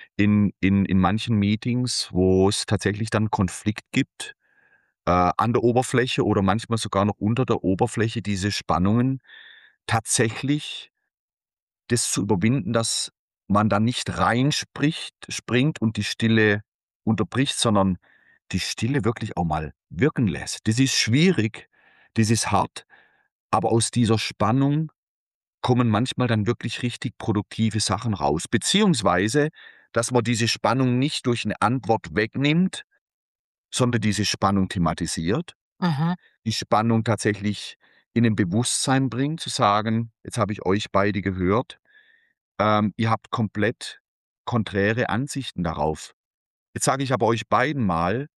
in in in manchen Meetings, wo es tatsächlich dann Konflikt gibt, äh, an der Oberfläche oder manchmal sogar noch unter der Oberfläche, diese Spannungen tatsächlich das zu überwinden, dass man da nicht reinspricht springt und die Stille unterbricht, sondern die Stille wirklich auch mal wirken lässt. Das ist schwierig, das ist hart, aber aus dieser Spannung kommen manchmal dann wirklich richtig produktive Sachen raus. Beziehungsweise dass man diese Spannung nicht durch eine Antwort wegnimmt, sondern diese Spannung thematisiert, Mhm. die Spannung tatsächlich in ein Bewusstsein bringt, zu sagen: „Jetzt habe ich euch beide gehört, ähm, ihr habt komplett konträre Ansichten darauf. Jetzt sage ich aber euch beiden mal,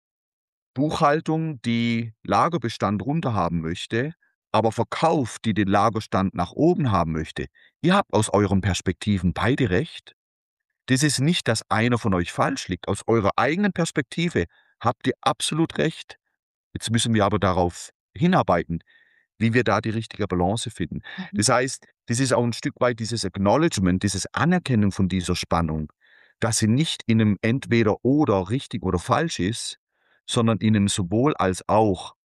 Buchhaltung, die Lagerbestand runter haben möchte, aber Verkauf, die den Lagerstand nach oben haben möchte. Ihr habt aus euren Perspektiven beide recht. Das ist nicht, dass einer von euch falsch liegt. Aus eurer eigenen Perspektive habt ihr absolut recht. Jetzt müssen wir aber darauf hinarbeiten, wie wir da die richtige Balance finden. Mhm. Das heißt, das ist auch ein Stück weit dieses Acknowledgement, dieses Anerkennen von dieser Spannung, dass sie nicht in einem Entweder-Oder richtig oder falsch ist, sondern in einem sowohl als auch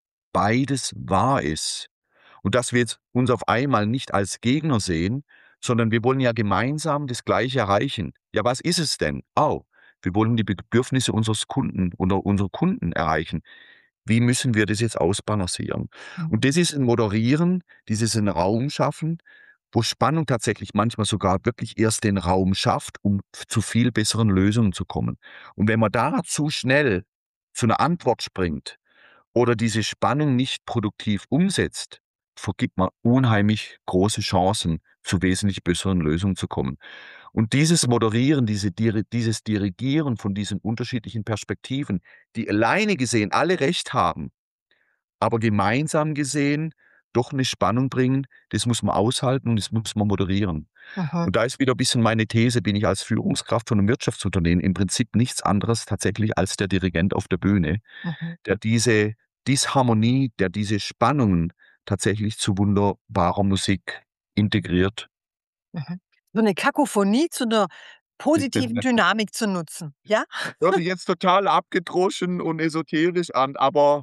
beides wahr ist. Und dass wir jetzt uns auf einmal nicht als Gegner sehen, sondern wir wollen ja gemeinsam das Gleiche erreichen. Ja, was ist es denn? Oh, wir wollen die Bedürfnisse unseres Kunden oder unserer Kunden erreichen. Wie müssen wir das jetzt ausbalancieren? Und Mhm. das ist ein Moderieren, dieses einen Raum schaffen, wo Spannung tatsächlich manchmal sogar wirklich erst den Raum schafft, um f zu viel besseren Lösungen zu kommen. Und wenn man da zu schnell zu einer Antwort springt oder diese Spannung nicht produktiv umsetzt, vergibt man unheimlich große Chancen, zu wesentlich besseren Lösungen zu kommen. Und dieses Moderieren, diese Diri dieses Dirigieren von diesen unterschiedlichen Perspektiven, die alleine gesehen alle recht haben, aber gemeinsam gesehen doch eine Spannung bringen, das muss man aushalten und das muss man moderieren. Mhm. Und da ist wieder ein bisschen meine These, bin ich als Führungskraft von einem Wirtschaftsunternehmen im Prinzip nichts anderes tatsächlich als der Dirigent auf der Bühne, Mhm. der diese Disharmonie, der diese Spannungen tatsächlich zu wunderbarer Musik integriert. Mhm. So 'ne Kakophonie zu 'ner positiven Dynamik zu nutzen, ja? Hört sich jetzt total abgedroschen und esoterisch an, aber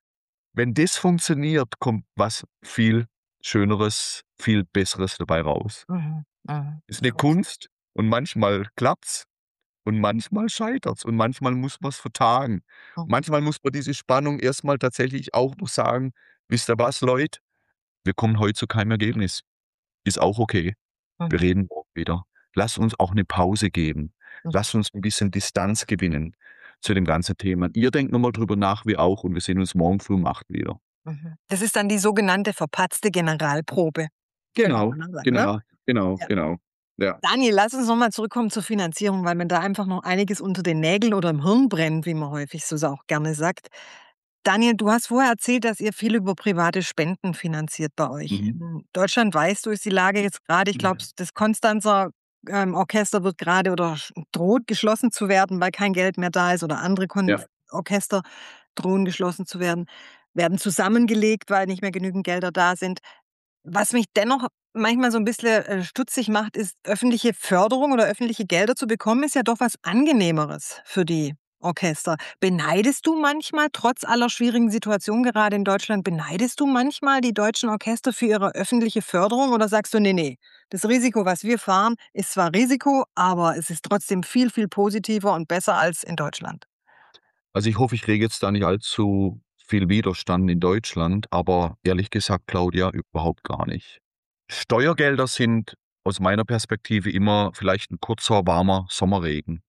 wenn das funktioniert, kommt was viel Schöneres, viel Besseres dabei raus. Mhm. Mhm. Ist 'ne Glaube ich. Kunst und manchmal klappt's und manchmal scheitert's und manchmal muss man's vertagen. Mhm. Manchmal muss man diese Spannung erst mal tatsächlich auch noch sagen: „Wisst ihr was, Leute? Wir kommen heute zu keinem Ergebnis. Ist auch okay. Wir Mhm. reden morgen wieder. Lasst uns auch 'ne Pause geben. Mhm. Lasst uns 'n bisschen Distanz gewinnen zu dem ganzen Thema. Ihr denkt noch mal drüber nach, wir auch, und wir sehen uns morgen früh um acht wieder.“ Mhm. Das ist dann die sogenannte verpatzte Generalprobe, könnte Genau, man dann sagen, ne? genau, genau, Ja. genau. Ja. Daniel, lass uns noch mal zurückkommen zur Finanzierung, weil mir da einfach noch einiges unter den Nägeln oder im Hirn brennt, wie man häufig so auch gerne sagt. Daniel, du hast vorher erzählt, dass ihr viel über private Spenden finanziert bei euch. Mhm. In Deutschland weißt du, ist die Lage jetzt gerade, ich glaube, das Konstanzer, ähm, Orchester wird gerade oder sch droht geschlossen zu werden, weil kein Geld mehr da ist, oder andere Kon Ja. Orchester drohen geschlossen zu werden, werden zusammengelegt, weil nicht mehr genügend Gelder da sind. Was mich dennoch manchmal so 'n bisschen, äh, stutzig macht, ist, öffentliche Förderung oder öffentliche Gelder zu bekommen, ist ja doch was Angenehmeres für die Orchester. Beneidest du manchmal, trotz aller schwierigen Situationen gerade in Deutschland, beneidest du manchmal die deutschen Orchester für ihre öffentliche Förderung oder sagst du: „Ne, ne, das Risiko, was wir fahren, ist zwar Risiko, aber es ist trotzdem viel, viel positiver und besser als in Deutschland?“ Also, ich hoffe, ich kriege jetzt da nicht allzu viel Widerstand in Deutschland, aber ehrlich gesagt, Claudia, überhaupt gar nicht. Steuergelder sind aus meiner Perspektive immer vielleicht 'n kurzer, warmer Sommerregen.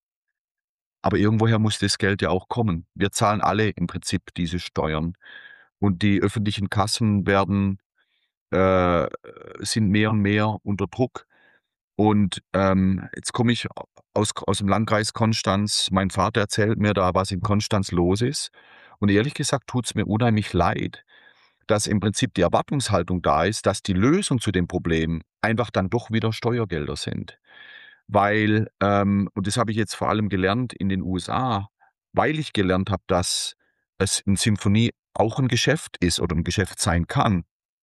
Aber irgendwoher muss das Geld ja auch kommen. Wir zahlen alle im Prinzip diese Steuern und die öffentlichen Kassen werden äh, sind mehr und mehr unter Druck. Und, ähm, jetzt komme ich a aus aus dem Landkreis Konstanz. Mein Vater erzählt mir da, was in Konstanz los ist. Und ehrlich gesagt tut's mir unheimlich leid, dass im Prinzip die Erwartungshaltung da ist, dass die Lösung zu dem Problem einfach dann doch wieder Steuergelder sind. Weil, ähm und das habe ich jetzt vor allem gelernt in den U S A, weil ich gelernt habe, dass es 'n Sinfonie auch 'n Geschäft ist oder 'n Geschäft sein kann.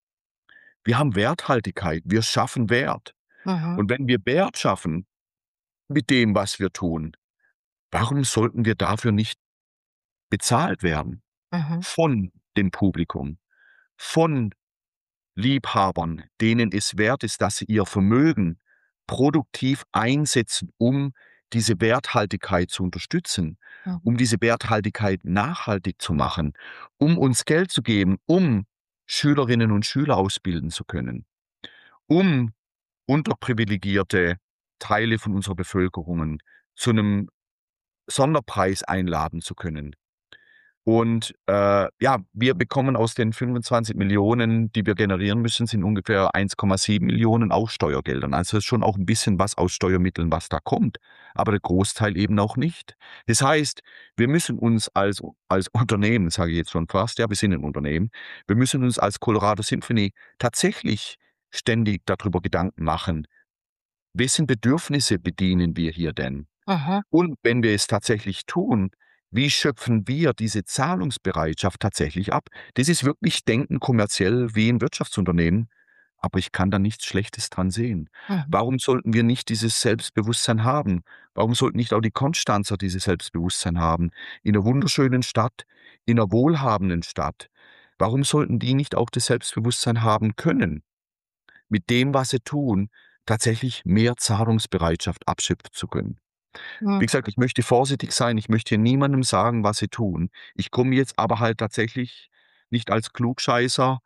Wir haben Werthaltigkeit, wir schaffen Wert. Mhm. Und wenn wir Wert schaffen mit dem, was wir tun, warum sollten wir dafür nicht bezahlt werden Mhm. von dem Publikum, von Liebhabern, denen es wert ist, dass sie ihr Vermögen produktiv einsetzen, um diese Werthaltigkeit zu unterstützen, Mhm. um diese Werthaltigkeit nachhaltig zu machen, um uns Geld zu geben, um Schülerinnen und Schüler ausbilden zu können, um unterprivilegierte Teile von unserer Bevölkerungen zu einem Sonderpreis einladen zu können. Und äh, ja, wir bekommen aus den fünfundzwanzig Millionen, die wir generieren müssen, sind ungefähr eins Komma sieben Millionen aus Steuergeldern. Also ist schon auch ein bisschen was aus Steuermitteln, was da kommt, aber der Großteil eben auch nicht. Das heißt, wir müssen uns als, als Unternehmen, sage ich jetzt schon fast, ja, wir sind ein Unternehmen, wir müssen uns als Colorado Symphony tatsächlich ständig darüber Gedanken machen, wessen Bedürfnisse bedienen wir hier denn? Mhm. Und wenn wir es tatsächlich tun, wie schöpfen wir diese Zahlungsbereitschaft tatsächlich ab? Das ist wirklich Denken kommerziell wie ein Wirtschaftsunternehmen, aber ich kann da nichts Schlechtes dran sehen. Mhm. Warum sollten wir nicht dieses Selbstbewusstsein haben? Warum sollten nicht auch die Konstanzer dieses Selbstbewusstsein haben? In einer wunderschönen Stadt, in einer wohlhabenden Stadt. Warum sollten die nicht auch das Selbstbewusstsein haben können, mit dem, was sie tun, tatsächlich mehr Zahlungsbereitschaft abschöpfen zu können? Wie Mhm. gesagt, ich möchte vorsichtig sein. Ich möchte hier niemandem sagen, was sie tun. Ich komme jetzt aber halt tatsächlich nicht als Klugscheißer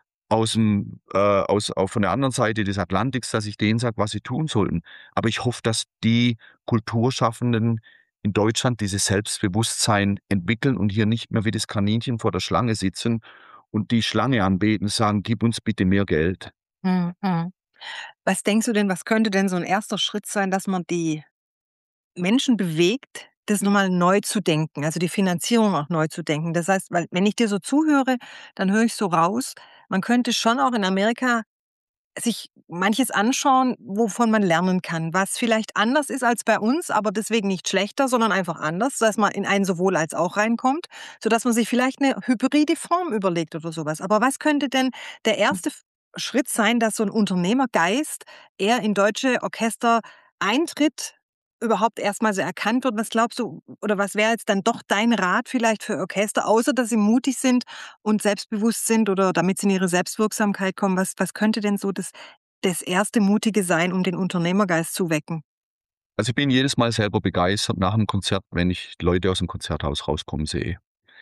aus'm äh, aus au von der anderen Seite des Atlantiks, dass ich denen sage, was sie tun sollten. Aber ich hoffe, dass die Kulturschaffenden in Deutschland dieses Selbstbewusstsein entwickeln und hier nicht mehr wie das Kaninchen vor der Schlange sitzen und die Schlange anbeten, sagen: „Gib uns bitte mehr Geld." Mhm. Mhm. Was denkst du denn, was könnte denn so 'n erster Schritt sein, dass man die Menschen bewegt, das noch mal neu zu denken, also die Finanzierung auch neu zu denken? Das heißt, weil wenn ich dir so zuhöre, dann höre ich so raus, man könnte schon auch in Amerika sich manches anschauen, wovon man lernen kann, was vielleicht anders ist als bei uns, aber deswegen nicht schlechter, sondern einfach anders, dass man in ein Sowohl als auch reinkommt, sodass man sich vielleicht 'ne hybride Form überlegt oder so was. Aber was könnte denn der erste F Schritt sein, dass so 'n Unternehmergeist eher in deutsche Orchester eintritt, überhaupt erst mal so erkannt wird? Was glaubst du oder was wäre jetzt dann doch dein Rat vielleicht für Orchester, außer dass sie mutig sind und selbstbewusst sind oder damit sie in ihre Selbstwirksamkeit kommen? Was was könnte denn so das das erste Mutige sein, um den Unternehmergeist zu wecken? Also, ich bin jedes Mal selber begeistert nach 'm Konzert, wenn ich Leute aus'm Konzerthaus rauskommen sehe.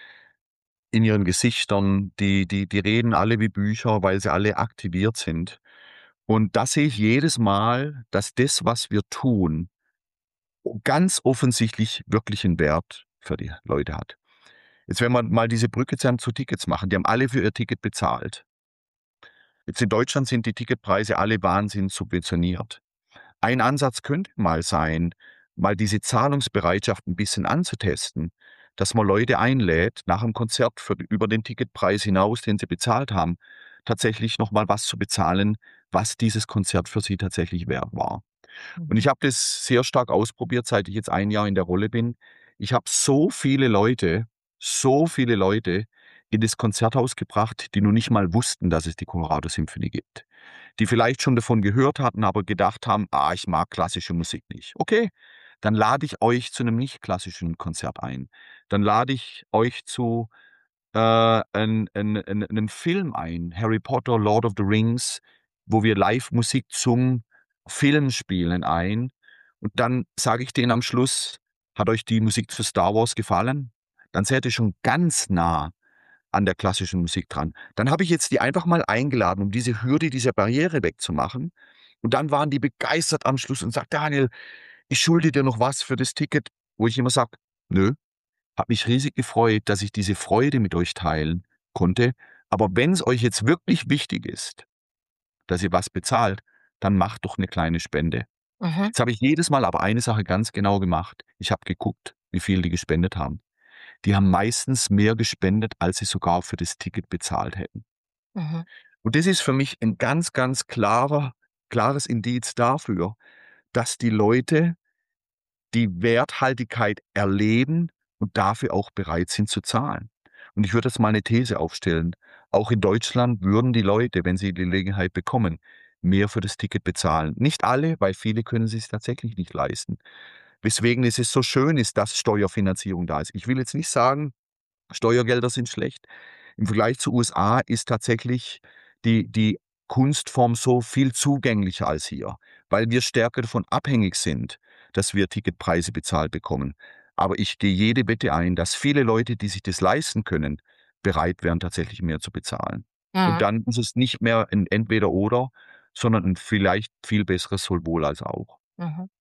In ihren Gesichtern, die die die reden alle wie Bücher, weil sie alle aktiviert sind. Und da sehe ich jedes Mal, dass das, was wir tun, ganz offensichtlich wirklich 'n Wert für die Leute hat. Jetzt, wenn wir mal diese Brücke dann zu Tickets machen, die haben alle für ihr Ticket bezahlt. Jetzt in Deutschland sind die Ticketpreise alle Wahnsinn subventioniert. Ein Ansatz könnte mal sein, mal diese Zahlungsbereitschaft 'n bisschen anzutesten, dass man Leute einlädt, nach 'm Konzert für über den Ticketpreis hinaus, den sie bezahlt haben, tatsächlich noch mal was zu bezahlen, was dieses Konzert für sie tatsächlich wert war. Und ich Mhm. habe das sehr stark ausprobiert, seit ich jetzt ein Jahr in der Rolle bin. Ich habe so viele Leute so viele Leute in das Konzerthaus gebracht, die noch nicht mal wussten, dass es die Colorado Symphony gibt. Die vielleicht schon davon gehört hatten, aber gedacht haben: „Ah, ich mag klassische Musik nicht." Okay, dann lade ich euch zu 'nem nicht klassischen Konzert ein. Dann lade ich euch zu, äh, 'n 'n 'n 'nen Film ein, Harry Potter, Lord of the Rings, wo wir Livemusik zum Film spielen ein. Und dann sage ich denen am Schluss: „Hat euch die Musik zu Star Wars gefallen?" Dann seid ihr schon ganz nah an der klassischen Musik dran. Dann habe ich jetzt die einfach mal eingeladen, um diese Hürde, diese Barriere wegzumachen. Und dann waren die begeistert am Schluss und sagt: „Daniel, ich schulde dir noch was für das Ticket." Wo ich immer sage: „Nö, habe mich riesig gefreut, dass ich diese Freude mit euch teilen konnte. Aber wenn's euch jetzt wirklich wichtig ist, dass ihr was bezahlt, dann macht doch 'ne kleine Spende." Mhm. Jetzt habe ich jedes Mal aber eine Sache ganz genau gemacht. Ich habe geguckt, wie viel die gespendet haben. Die haben meistens mehr gespendet, als sie sogar für das Ticket bezahlt hätten. Mhm. Und das ist für mich 'n ganz, ganz klarer klares Indiz dafür, dass die Leute die Werthaltigkeit erleben und dafür auch bereit sind zu zahlen. Und ich würde jetzt mal 'ne These aufstellen: Auch in Deutschland würden die Leute, wenn sie die Gelegenheit bekommen, mehr für das Ticket bezahlen. Nicht alle, weil viele können sich's tatsächlich nicht leisten. Weswegen es es so schön ist, dass Steuerfinanzierung da ist. Ich will jetzt nicht sagen, Steuergelder sind schlecht. Im Vergleich zu U S A ist tatsächlich die die Kunstform so viel zugänglicher als hier, weil wir stärker davon abhängig sind, dass wir Ticketpreise bezahlt bekommen. Aber ich gehe jede Wette ein, dass viele Leute, die sich das leisten können, bereit wären, tatsächlich mehr zu bezahlen. Und Mhm. dann ist es nicht mehr 'n Entweder-Oder, sondern 'n vielleicht viel besseres Sowohl als auch. Mhm.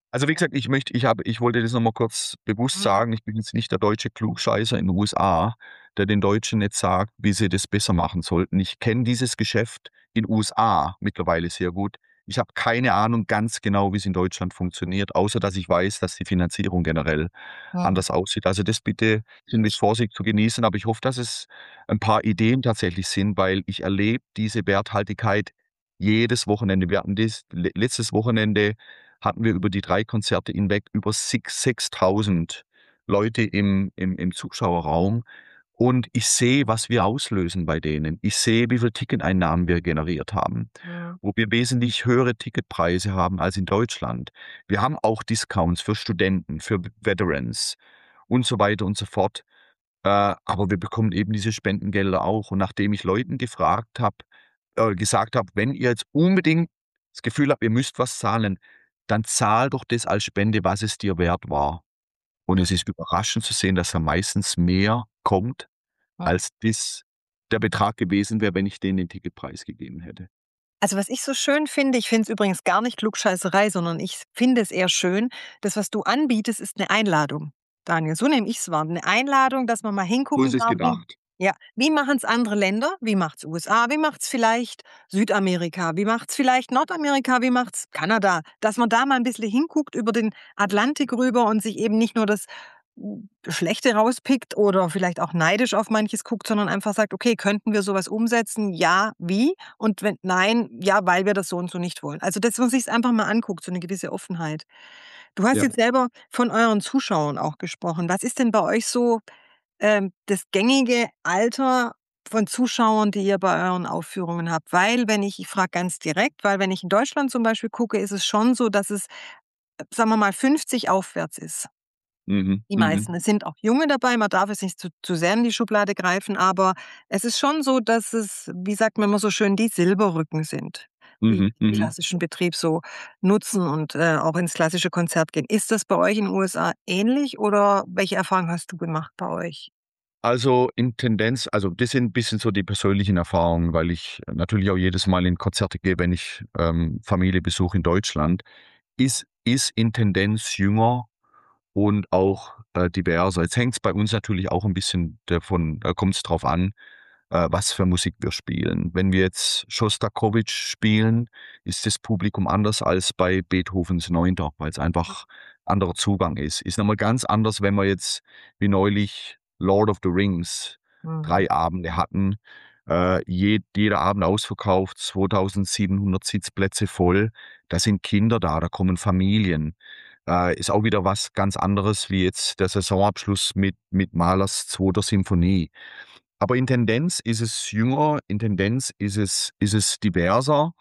Also, wie gesagt, ich möchte ich habe ich wollte das noch mal kurz bewusst Mhm. sagen. Ich bin jetzt nicht der deutsche Klugscheißer in den U S A, der den Deutschen jetzt sagt, wie sie das besser machen sollten. Ich kenne dieses Geschäft in U S A mittlerweile sehr gut. Ich habe keine Ahnung ganz genau, wie's in Deutschland funktioniert, außer dass ich weiß, dass die Finanzierung generell Mhm. anders aussieht. Also, das bitte mit Vorsicht zu genießen, aber ich hoffe, dass es 'n paar Ideen tatsächlich sind, weil ich erlebe diese Werthaltigkeit jedes Wochenende. Wir hatten dies le letztes Wochenende hatten wir über die drei Konzerte hinweg über six sechstausend Leute im im im Zuschauerraum und ich sehe, was wir auslösen bei denen. Ich sehe, wie viel Ticketeinnahmen wir generiert haben, Mhm. wo wir wesentlich höhere Ticketpreise haben als in Deutschland. Wir haben auch Discounts für Studenten, für V Veterans und so weiter und so fort. Äh, aber wir bekommen eben diese Spendengelder auch. Und nachdem ich Leuten gefragt habe äh, gesagt habe: „Wenn ihr jetzt unbedingt das Gefühl habt, ihr müsst was zahlen, dann zahl doch das als Spende, was es dir wert war.“ Und Mhm. es ist überraschend zu sehen, dass da meistens mehr kommt, Mhm. als das der Betrag gewesen wäre, wenn ich denen den Ticketpreis gegeben hätte. Also, was ich so schön finde ich finde es übrigens gar nicht Klugscheißerei, sondern ich finde es eher schön, das, was du anbietest, ist 'ne Einladung, Daniel. So nehme ich's wahr. 'Ne Einladung, dass man mal So hingucken ist es darf, wie gedacht. ja, wie machen's andere Länder? Wie macht's U S A? Wie macht's vielleicht Südamerika? Wie macht's vielleicht Nordamerika? Wie macht's Kanada? Dass man da mal 'n bisschen hinguckt über den Atlantik rüber und sich eben nicht nur das, hm, Schlechte rauspickt oder vielleicht auch neidisch auf manches guckt, sondern einfach sagt: „Okay, könnten wir so was umsetzen? Ja, wie? Und wenn nein, ja, weil wir das so und so nicht wollen.“ Also, dass man sich's einfach mal anguckt, so 'ne gewisse Offenheit. Du hast Ja. jetzt selber von euren Zuschauern auch gesprochen. Was ist denn bei euch so, ähm, das gängige Alter von Zuschauern, die ihr bei euren Aufführungen habt? Weil wenn ich ich frage ganz direkt, weil wenn ich in Deutschland zum Beispiel gucke, ist es schon so, dass es, äh, sagen wir mal, fünfzig aufwärts ist. Mhm, Die mhm. meisten. Es sind auch Junge dabei, man darf jetzt nicht zu zu sehr in die Schublade greifen, aber es ist schon so, dass es, wie sagt man immer so schön, die Silberrücken sind, die Mhm, den mhm. klassischen Betrieb so nutzen und, äh, auch ins klassische Konzert gehen. Ist das bei euch in U S A ähnlich oder welche Erfahrungen hast du gemacht bei euch? Also, in Tendenz also, das sind bisschen so die persönlichen Erfahrungen, weil ich natürlich auch jedes Mal in Konzerte gehe, wenn ich, ähm, Familie besuche in Deutschland, ist ist in Tendenz jünger und auch, äh, diverser. Jetzt hängt's bei uns natürlich auch 'n bisschen davon da kommt's drauf an, äh, was für Musik wir spielen. Wenn wir jetzt Schostakowitsch spielen, ist das Publikum anders als bei Beethovens Neunter, weil's einfach anderer Zugang ist. Ist noch mal ganz anders, wenn wir jetzt wie neulich Lord of the Rings Mhm. drei Abende hatten, äh, jed jeder Abend ausverkauft, zweitausendsiebenhundert Sitzplätze voll. Da sind Kinder da, da kommen Familien. Äh, ist auch wieder was ganz anderes wie jetzt der Saisonabschluss mit mit Mahlers zweiter Symphonie. Aber in Tendenz ist es jünger, in Tendenz ist es ist es diverser.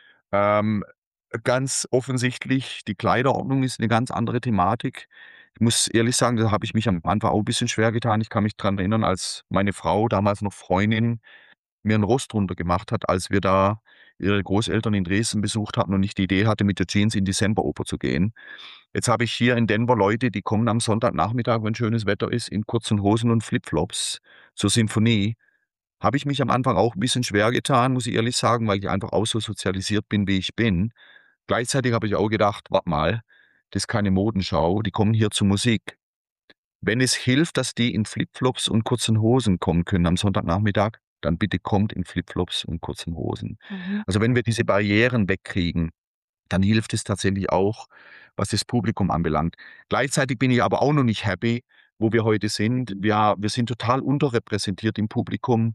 Ähm, ganz offensichtlich, die Kleiderordnung ist 'ne ganz andere Thematik. Ich muss ehrlich sagen, da habe ich mich am Anfang auch 'n bisschen schwer getan. Ich kann mich dran erinnern, als meine Frau, damals noch Freundin, mir 'n Rost runtergemacht hat, als wir da ihre Großeltern in Dresden besucht hatten und ich die Idee hatte, mit der Jeans in die Semperoper zu gehen. Jetzt habe ich hier in Denver Leute, die kommen am Sonntagnachmittag, wenn schönes Wetter ist, in kurzen Hosen und Flipflops zur Sinfonie. Habe ich mich am Anfang auch 'n bisschen schwer getan, muss ich ehrlich sagen, weil ich einfach auch so sozialisiert bin, wie ich bin. Gleichzeitig habe ich auch gedacht: „Warte mal, das ist keine Modenschau, die kommen hier zur Musik.“ Wenn es hilft, dass die in Flipflops und kurzen Hosen kommen können am Sonntagnachmittag, dann bitte kommt in Flipflops und kurzen Hosen. Mhm. Also, wenn wir diese Barrieren wegkriegen, dann hilft es tatsächlich auch, was das Publikum anbelangt. Gleichzeitig bin ich aber auch noch nicht happy, wo wir heute sind. Wir wir sind total unterrepräsentiert im Publikum,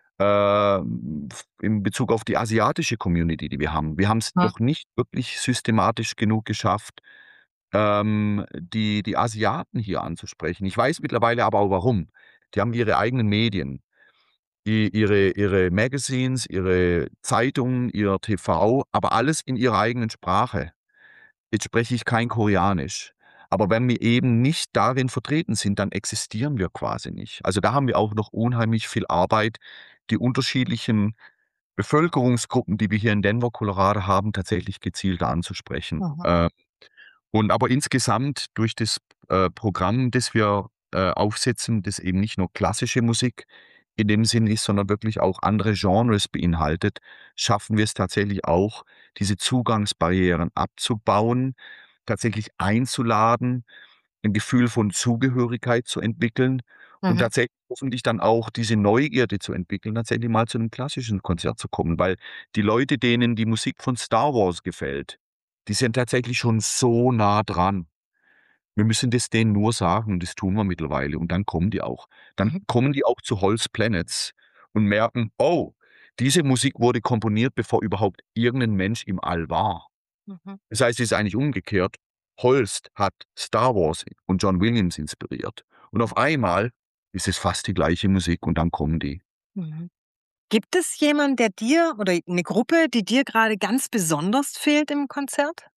ähm, f in Bezug auf die asiatische Community, die wir haben. Wir haben's Mhm. noch nicht wirklich systematisch genug geschafft, ähm, die die Asiaten hier anzusprechen. Ich weiß mittlerweile aber auch warum. Die haben ihre eigenen Medien, i ihre ihre Magazines, ihre Zeitungen, ihr TV, aber alles in ihrer eigenen Sprache. Jetzt spreche ich kein Koreanisch, aber wenn wir eben nicht darin vertreten sind, dann existieren wir quasi nicht. Also, da haben wir auch noch unheimlich viel Arbeit, die unterschiedlichen Bevölkerungsgruppen, die wir hier in Denver, Colorado haben, tatsächlich gezielter anzusprechen. Mhm. Äh, und aber insgesamt durch das, äh, Programm, das wir, äh, aufsetzen, das eben nicht nur klassische Musik in dem Sinn ist, sondern wirklich auch andere Genres beinhaltet, schaffen wir es tatsächlich auch, diese Zugangsbarrieren abzubauen. tatsächlich einzuladen, ein Gefühl von Zugehörigkeit zu entwickeln und Mhm. tatsächlich hoffentlich dann auch diese Neugierde zu entwickeln, tatsächlich mal zu einem klassischen Konzert zu kommen. Weil die Leute, denen die Musik von Star Wars gefällt, die sind tatsächlich schon so nah dran. Wir müssen das denen nur sagen und das tun wir mittlerweile und dann kommen die auch. Dann Mhm. kommen die auch zu Holst Planets und merken: „Oh, diese Musik wurde komponiert, bevor überhaupt irgendein Mensch im All war." Mhm. Das heißt, es ist eigentlich umgekehrt. Holst hat Star Wars und John Williams inspiriert. Und auf einmal ist es fast die gleiche Musik und dann kommen die. Mhm. Gibt es jemanden, der dir oder eine Gruppe, die dir gerade ganz besonders fehlt im Konzert?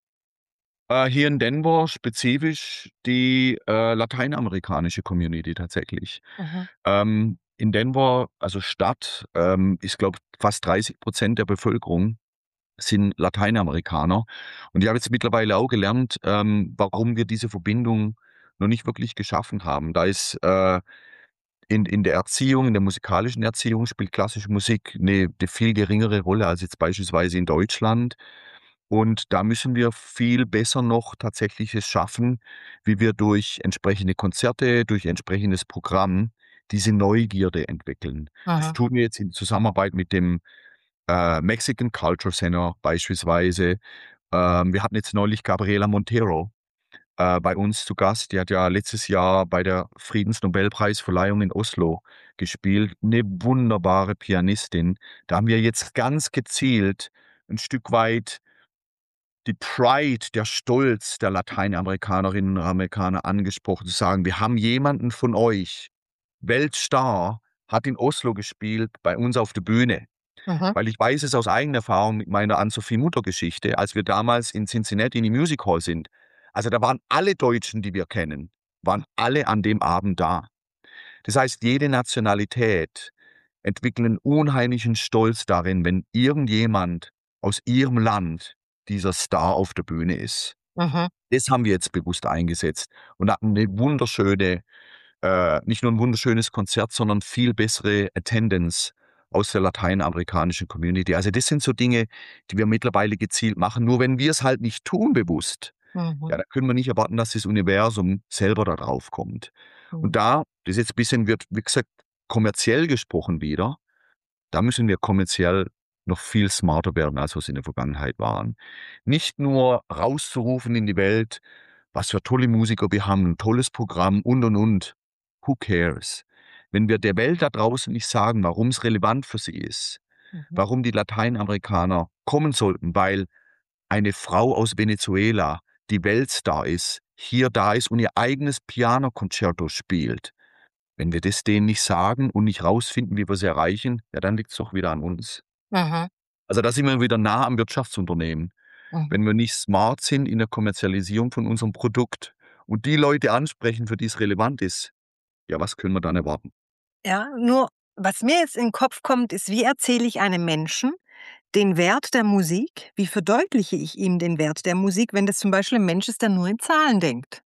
Äh, hier in Denver spezifisch die, äh, lateinamerikanische Community tatsächlich. Mhm. Ähm, in Denver, also Stadt, ähm, ich glaube, fast dreißig Prozent der Bevölkerung sind Lateinamerikaner. Und ich habe jetzt mittlerweile auch gelernt, ähm, warum wir diese Verbindung noch nicht wirklich geschaffen haben. Da ist, äh, in in der Erziehung, in der musikalischen Erziehung spielt klassische Musik eine 'ne viel geringere Rolle als jetzt beispielsweise in Deutschland. Und da müssen wir viel besser noch tatsächlich es schaffen, wie wir durch entsprechende Konzerte, durch entsprechendes Programm diese Neugierde entwickeln. Das Mhm. tun wir jetzt in Zusammenarbeit mit dem, äh, Mexican Culture Center beispielsweise. Ähm, wir hatten jetzt neulich Gabriela Montero, äh, bei uns zu Gast. Die hat ja letztes Jahr bei der Friedensnobelpreisverleihung in Oslo gespielt. 'Ne wunderbare Pianistin. Da haben wir jetzt ganz gezielt 'n Stück weit die Pride, der Stolz der Lateinamerikanerinnen und Amerikaner angesprochen, zu sagen: „Wir haben jemanden von euch, Weltstar, hat in Oslo gespielt, bei uns auf der Bühne." Mhm. Weil ich weiß es aus eigener Erfahrung mit meiner Ann-Sophie-Mutter-Geschichte, als wir damals in Cincinnati in die Music Hall sind. Also, da waren alle Deutschen, die wir kennen, waren alle an dem Abend da. Das heißt, jede Nationalität entwickelt 'nen unheimlichen Stolz darin, wenn irgendjemand aus ihrem Land dieser Star auf der Bühne ist. Mhm. Das haben wir jetzt bewusst eingesetzt und hatten 'ne wunderschöne äh, nicht nur 'n wunderschönes Konzert, sondern viel bessere Attendance aus der lateinamerikanischen Community. Also, das sind so Dinge, die wir mittlerweile gezielt machen. Nur wenn wir's halt nicht tun bewusst, ja, Mhm. dann können wir nicht erwarten, dass das Universum selber da drauf kommt. Und Mhm. da das ist jetzt bisschen wird, wie gesagt, kommerziell gesprochen wieder, da müssen wir kommerziell noch viel smarter werden, als wir's in der Vergangenheit waren. Nicht nur rauszurufen in die Welt, was für tolle Musiker wir haben, 'n tolles Programm und, und, und. Who cares? Wenn wir der Welt da draußen nicht sagen, warum's relevant für sie ist, Mhm. warum die Lateinamerikaner kommen sollten, weil eine Frau aus Venezuela, die Weltstar ist, hier da ist und ihr eigenes Piano-Concerto spielt. Wenn wir das denen nicht sagen und nicht rausfinden, wie wir's erreichen, ja, dann liegt's doch wieder an uns. Mhm. Also, da sind wir wieder nah am Wirtschaftsunternehmen. Mhm. Wenn wir nicht smart sind in der Kommerzialisierung von unserem Produkt und die Leute ansprechen, für die es relevant ist, ja, was können wir dann erwarten? Ja, nur was mir jetzt in 'n Kopf kommt, ist, wie erzähle ich einem Menschen den Wert der Musik? Wie verdeutliche ich ihm den Wert der Musik, wenn das zum Beispiel 'n Mensch ist, der nur in Zahlen denkt?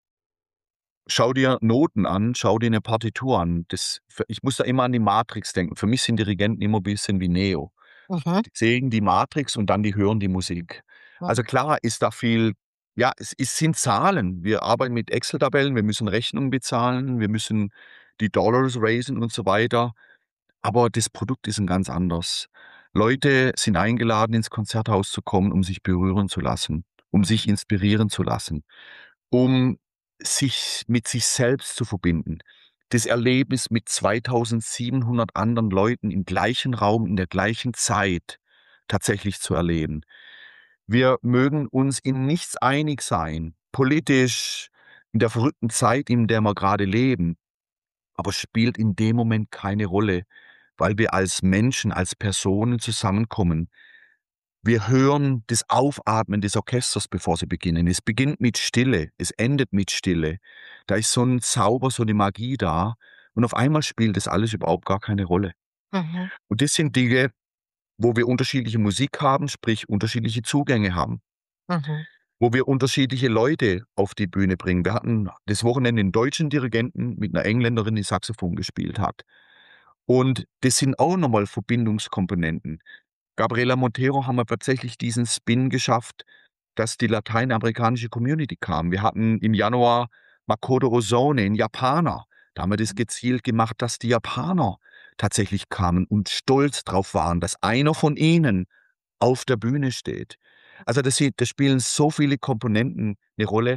Schau dir Noten an, schau dir 'ne Partitur an. Das f ich muss da immer an die Matrix denken. Für mich sind Dirigenten immer bisschen wie Neo. Mhm. Die sehen die Matrix und dann die hören die Musik. Mhm. Also, klar ist da viel ja, es es sind Zahlen. Wir arbeiten mit Excel-Tabellen, wir müssen Rechnungen bezahlen, wir müssen die Dollars raisen und so weiter, aber das Produkt ist 'n ganz anderes. Leute sind eingeladen, ins Konzerthaus zu kommen, um sich berühren zu lassen, um sich Mhm. inspirieren zu lassen, um sich mit sich selbst zu verbinden. Das Erlebnis mit zweitausendsiebenhundert anderen Leuten im gleichen Raum, in der gleichen Zeit tatsächlich zu erleben. Wir mögen uns in nichts einig sein, politisch, in der verrückten Zeit, in der wir grade leben, aber spielt in dem Moment keine Rolle, weil wir als Menschen, als Personen zusammenkommen. Wir hören das Aufatmen des Orchesters, bevor sie beginnen. Es beginnt mit Stille, es endet mit Stille. Da ist so 'n Zauber, so 'ne Magie da und auf einmal spielt das alles überhaupt gar keine Rolle. Mhm. Und das sind Dinge, wo wir unterschiedliche Musik haben, sprich unterschiedliche Zugänge haben Mhm. wo wir unterschiedliche Leute auf die Bühne bringen. Wir hatten das Wochenende 'n deutschen Dirigenten mit 'ner Engländerin, die Saxophon gespielt hat. Und das sind auch noch mal Verbindungskomponenten. Gabriela Montero haben wir tatsächlich diesen Spin geschafft, dass die lateinamerikanische Community kam. Wir hatten im Januar Makoto Ozone, 'n Japaner. Da haben wir das gezielt gemacht, dass die Japaner tatsächlich kamen und stolz drauf waren, dass einer von ihnen auf der Bühne steht. Also, das sie das spielen so viele Komponenten 'ne Rolle.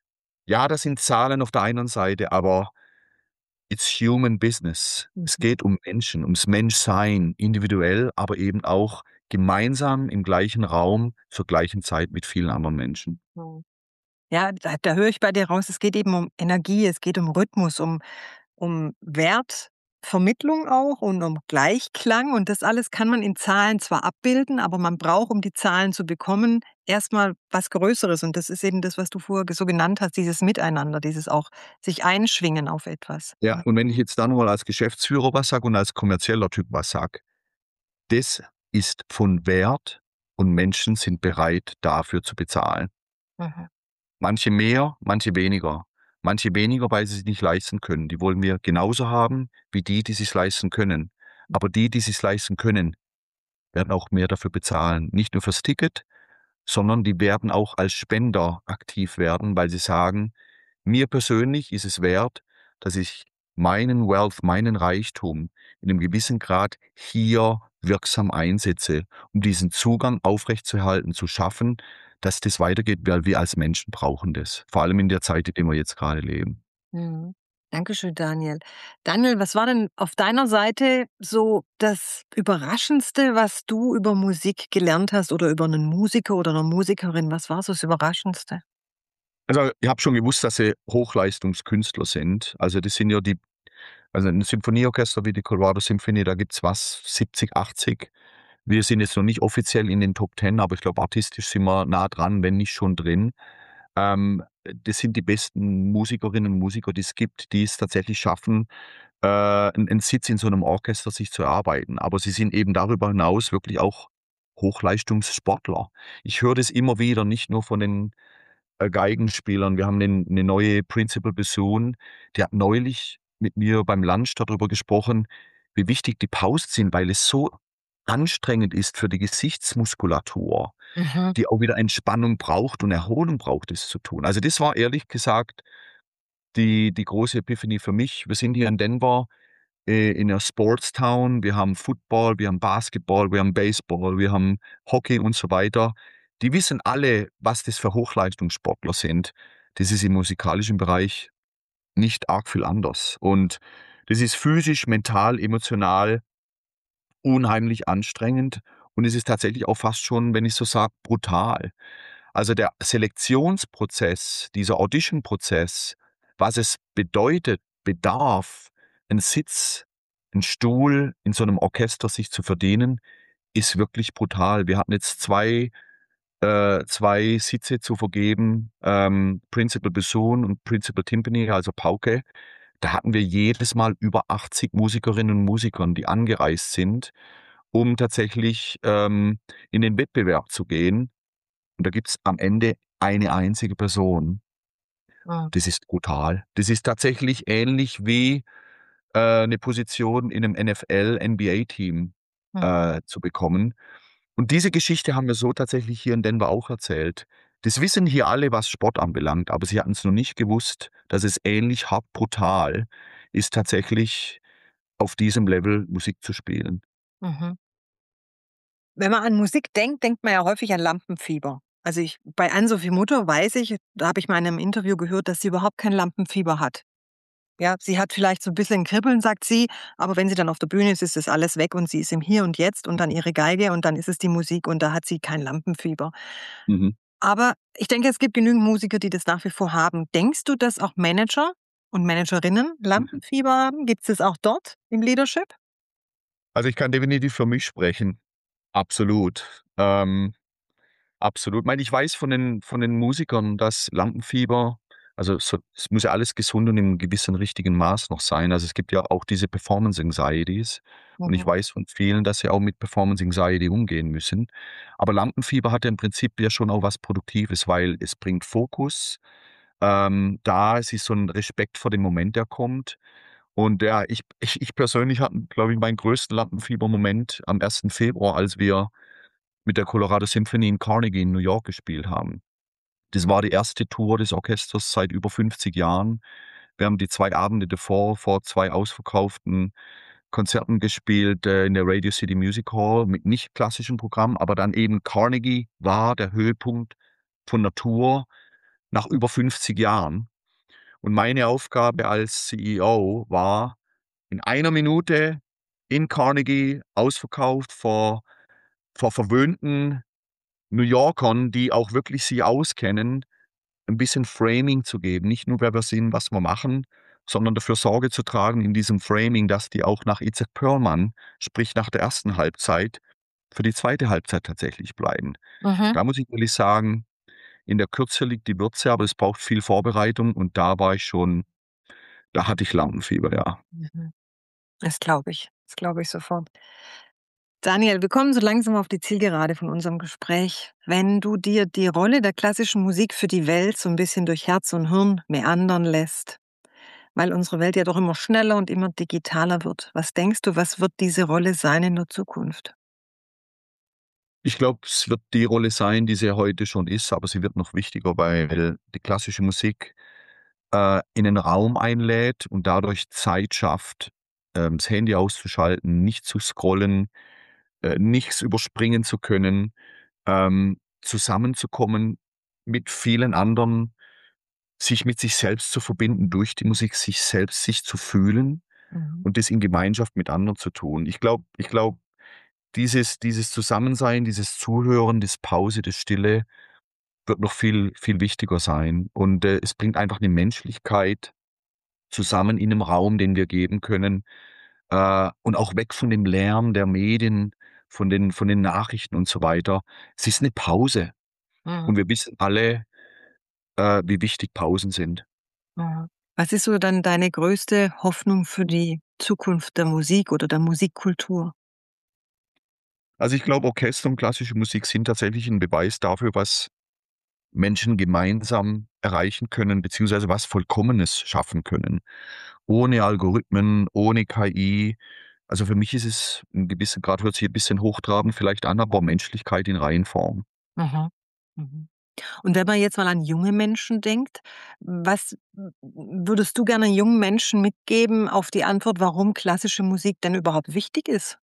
Ja, das sind Zahlen auf der einen Seite, aber it's human business. Es Mhm. geht um Menschen, ums Menschsein, individuell, aber eben auch gemeinsam im gleichen Raum zur gleichen Zeit mit vielen anderen Menschen. Mhm. Ja, da da höre ich bei dir raus, es geht eben um Energie, es geht um Rhythmus, um um Wertvermittlung auch und um Gleichklang und das alles kann man in Zahlen zwar abbilden, aber man braucht, um die Zahlen zu bekommen, erst mal was Größeres und das ist eben das, was du vorher ge so genannt hast, dieses Miteinander, dieses auch sich einschwingen auf etwas. Ja, und wenn ich jetzt da noch mal als Geschäftsführer was sage und als kommerzieller Typ was sage, das ist von Wert und Menschen sind bereit, dafür zu bezahlen. Mhm. Manche mehr, manche weniger. Manche weniger, weil sie es nicht leisten können. Die wollen wir genauso haben wie die, die sich's leisten können. Aber die, die sich's leisten können, werden auch mehr dafür bezahlen. Nicht nur fürs Ticket, sondern die werden auch als Spender aktiv werden, weil sie sagen: „Mir persönlich ist es wert, dass ich meinen Wealth, meinen Reichtum in 'nem gewissen Grad hier wirksam einsetze, um diesen Zugang aufrechtzuerhalten, zu schaffen, dass das weitergeht“, weil wir als Menschen brauchen das, vor allem in der Zeit, in der wir jetzt grade leben. Mhm. Dankeschön, Daniel. Daniel, was war denn auf deiner Seite so das Überraschendste, was du über Musik gelernt hast oder über 'nen Musiker oder 'ne Musikerin? Was war so das Überraschendste? Also, ich habe schon gewusst, dass sie Hochleistungskünstler sind. Also, das sind ja die also 'n Symphonieorchester wie die Colorado Symphony, da gibt's was, siebzig, achtzig. Wir sind jetzt noch nicht offiziell in den Top Ten, aber ich glaube, artistisch sind wir nah dran, wenn nicht schon drin. Ähm, das sind die besten Musikerinnen und Musiker, die es gibt, die es tatsächlich schaffen, äh, 'n 'n Sitz in so 'nem Orchester sich zu erarbeiten. Aber sie sind eben darüber hinaus wirklich auch Hochleistungssportler. Ich höre das immer wieder, nicht nur von den, äh, Geigenspielern. Wir haben 'nen 'ne neue Principal Bassoon, die hat neulich mit mir beim Lunch da drüber gesprochen, wie wichtig die Pausen sind, weil es so anstrengend ist für die Gesichtsmuskulatur, Mhm. die auch wieder Entspannung braucht und Erholung braucht, das zu tun. Also, das war ehrlich gesagt die die große Epiphany für mich. Wir sind hier in Denver, äh, in 'ner Sports Town. Wir haben Football, wir haben Basketball, wir haben Baseball, wir haben Hockey und so weiter. Die wissen alle, was das für Hochleistungssportler sind. Das ist im musikalischen Bereich nicht arg viel anders. Und das ist physisch, mental, emotional unheimlich anstrengend und es ist tatsächlich auch fast schon, wenn ich so sage, brutal. Also, der Selektionsprozess, dieser Audition-Prozess, was es bedeutet, bedarf, 'n Sitz, 'n Stuhl in so 'nem Orchester sich zu verdienen, ist wirklich brutal. Wir hatten jetzt zwei äh, zwei Sitze zu vergeben, ähm, Principal Bassoon und Principal Timpani, also Pauke. Da hatten wir jedes Mal über achtzig Musikerinnen und Musikern, die angereist sind, um tatsächlich, ähm, in den Wettbewerb zu gehen. Und da gibt's am Ende eine einzige Person. Mhm. Das ist brutal. Das ist tatsächlich ähnlich wie, äh, 'ne Position in 'nem N F L, N B A-Team, Mhm. äh, zu bekommen. Und diese Geschichte haben wir so tatsächlich hier in Denver auch erzählt. Das wissen hier alle, was Sport anbelangt, aber sie hatten's noch nicht gewusst, dass es ähnlich hart brutal ist, tatsächlich auf diesem Level Musik zu spielen. Mhm. Wenn man an Musik denkt, denkt man ja häufig an Lampenfieber. Also, ich bei Ann-Sophie Mutter weiß ich, da habe ich mal in 'nem Interview gehört, dass sie überhaupt kein Lampenfieber hat. Ja, sie hat vielleicht so 'n bisschen Kribbeln, sagt sie, aber wenn sie dann auf der Bühne ist, ist das alles weg und sie ist im Hier und Jetzt und dann ihre Geige und dann ist es die Musik und da hat sie kein Lampenfieber. Mhm. Aber ich denke, es gibt genügend Musiker, die das nach wie vor haben. Denkst du, dass auch Manager und Managerinnen Mhm. Lampenfieber haben? Gibt's das auch dort im Leadership? Also, ich kann definitiv für mich sprechen. Absolut. Ähm, absolut. Meine, ich weiß von den von den Musikern, dass Lampenfieber also, so es muss ja alles gesund und im gewissen richtigen Maß noch sein. Also, es gibt ja auch diese Performance Anxieties und ich Mhm. weiß von vielen, dass sie auch mit Performance Anxiety umgehen müssen. Aber Lampenfieber hat ja im Prinzip ja schon auch was Produktives, weil es bringt Fokus. Ähm, da es ist so 'n Respekt vor dem Moment, der kommt. Und ja, ich ich ich persönlich hatte, glaube ich, meinen größten Lampenfiebermoment am ersten Februar, als wir mit der Colorado Symphony in Carnegie in New York gespielt haben. Das war die erste Tour des Orchesters seit über fünfzig Jahren. Wir haben die zwei Abende davor vor zwei ausverkauften Konzerten gespielt, äh, in der Radio City Music Hall mit nicht klassischem Programm, aber dann eben Carnegie war der Höhepunkt von der Tour nach über fünfzig Jahren. Und meine Aufgabe als C E O war, in einer Minute in Carnegie ausverkauft vor vor verwöhnten New Yorkern, die auch wirklich sich auskennen, ein bisschen Framing zu geben. Nicht nur, wer wir sind, was wir machen, sondern dafür Sorge zu tragen in diesem Framing, dass die auch nach Itzhak Perlman, sprich nach der ersten Halbzeit, für die zweite Halbzeit tatsächlich bleiben. Mhm. Da muss ich ehrlich sagen, in der Kürze liegt die Würze, aber es braucht viel Vorbereitung und da war ich schon da hatte ich Lampenfieber, ja. Mhm. Das glaube ich. Das glaube ich sofort. Daniel, wir kommen so langsam auf die Zielgerade von unserem Gespräch. Wenn du dir die Rolle der klassischen Musik für die Welt so ein bisschen durch Herz und Hirn meandern lässt, weil unsere Welt ja doch immer schneller und immer digitaler wird. Was denkst du, was wird diese Rolle sein in der Zukunft? Ich glaube, es wird die Rolle sein, die sie ja heute schon ist, aber sie wird noch wichtiger, weil die klassische Musik, äh, in 'nen Raum einlädt und dadurch Zeit schafft, ähm, das Handy auszuschalten, nicht zu scrollen, äh, nichts überspringen zu können, ähm, zusammenzukommen mit vielen anderen, sich mit sich selbst zu verbinden durch die Musik, sich selbst sich zu fühlen Mhm. und das in Gemeinschaft mit anderen zu tun. Ich glaube ich glaube, dieses dieses Zusammensein, dieses Zuhören, das Pause, das Stille wird noch viel viel wichtiger sein. Und, äh, es bringt einfach 'ne Menschlichkeit zusammen in 'nem Raum, den wir geben können, äh, und auch weg von dem Lärm der Medien, von den von den Nachrichten und so weiter. Es ist 'ne Pause und Mhm. wir wissen alle, äh, wie wichtig Pausen sind. Mhm. Was ist so dann deine größte Hoffnung für die Zukunft der Musik oder der Musikkultur? Also, ich glaube, Orchester und klassische Musik sind tatsächlich 'n Beweis dafür, was Menschen gemeinsam erreichen können, beziehungsweise was Vollkommenes schaffen können. Ohne Algorithmen, ohne K I. Also, für mich ist es 'n gewissen Grad hört sich 'n bisschen hochtrabend vielleicht an, aber Menschlichkeit in Reihenform. Mhm. Mhm. Und wenn man jetzt mal an junge Menschen denkt, was w würdest du gerne jungen Menschen mitgeben auf die Antwort, warum klassische Musik denn überhaupt wichtig ist?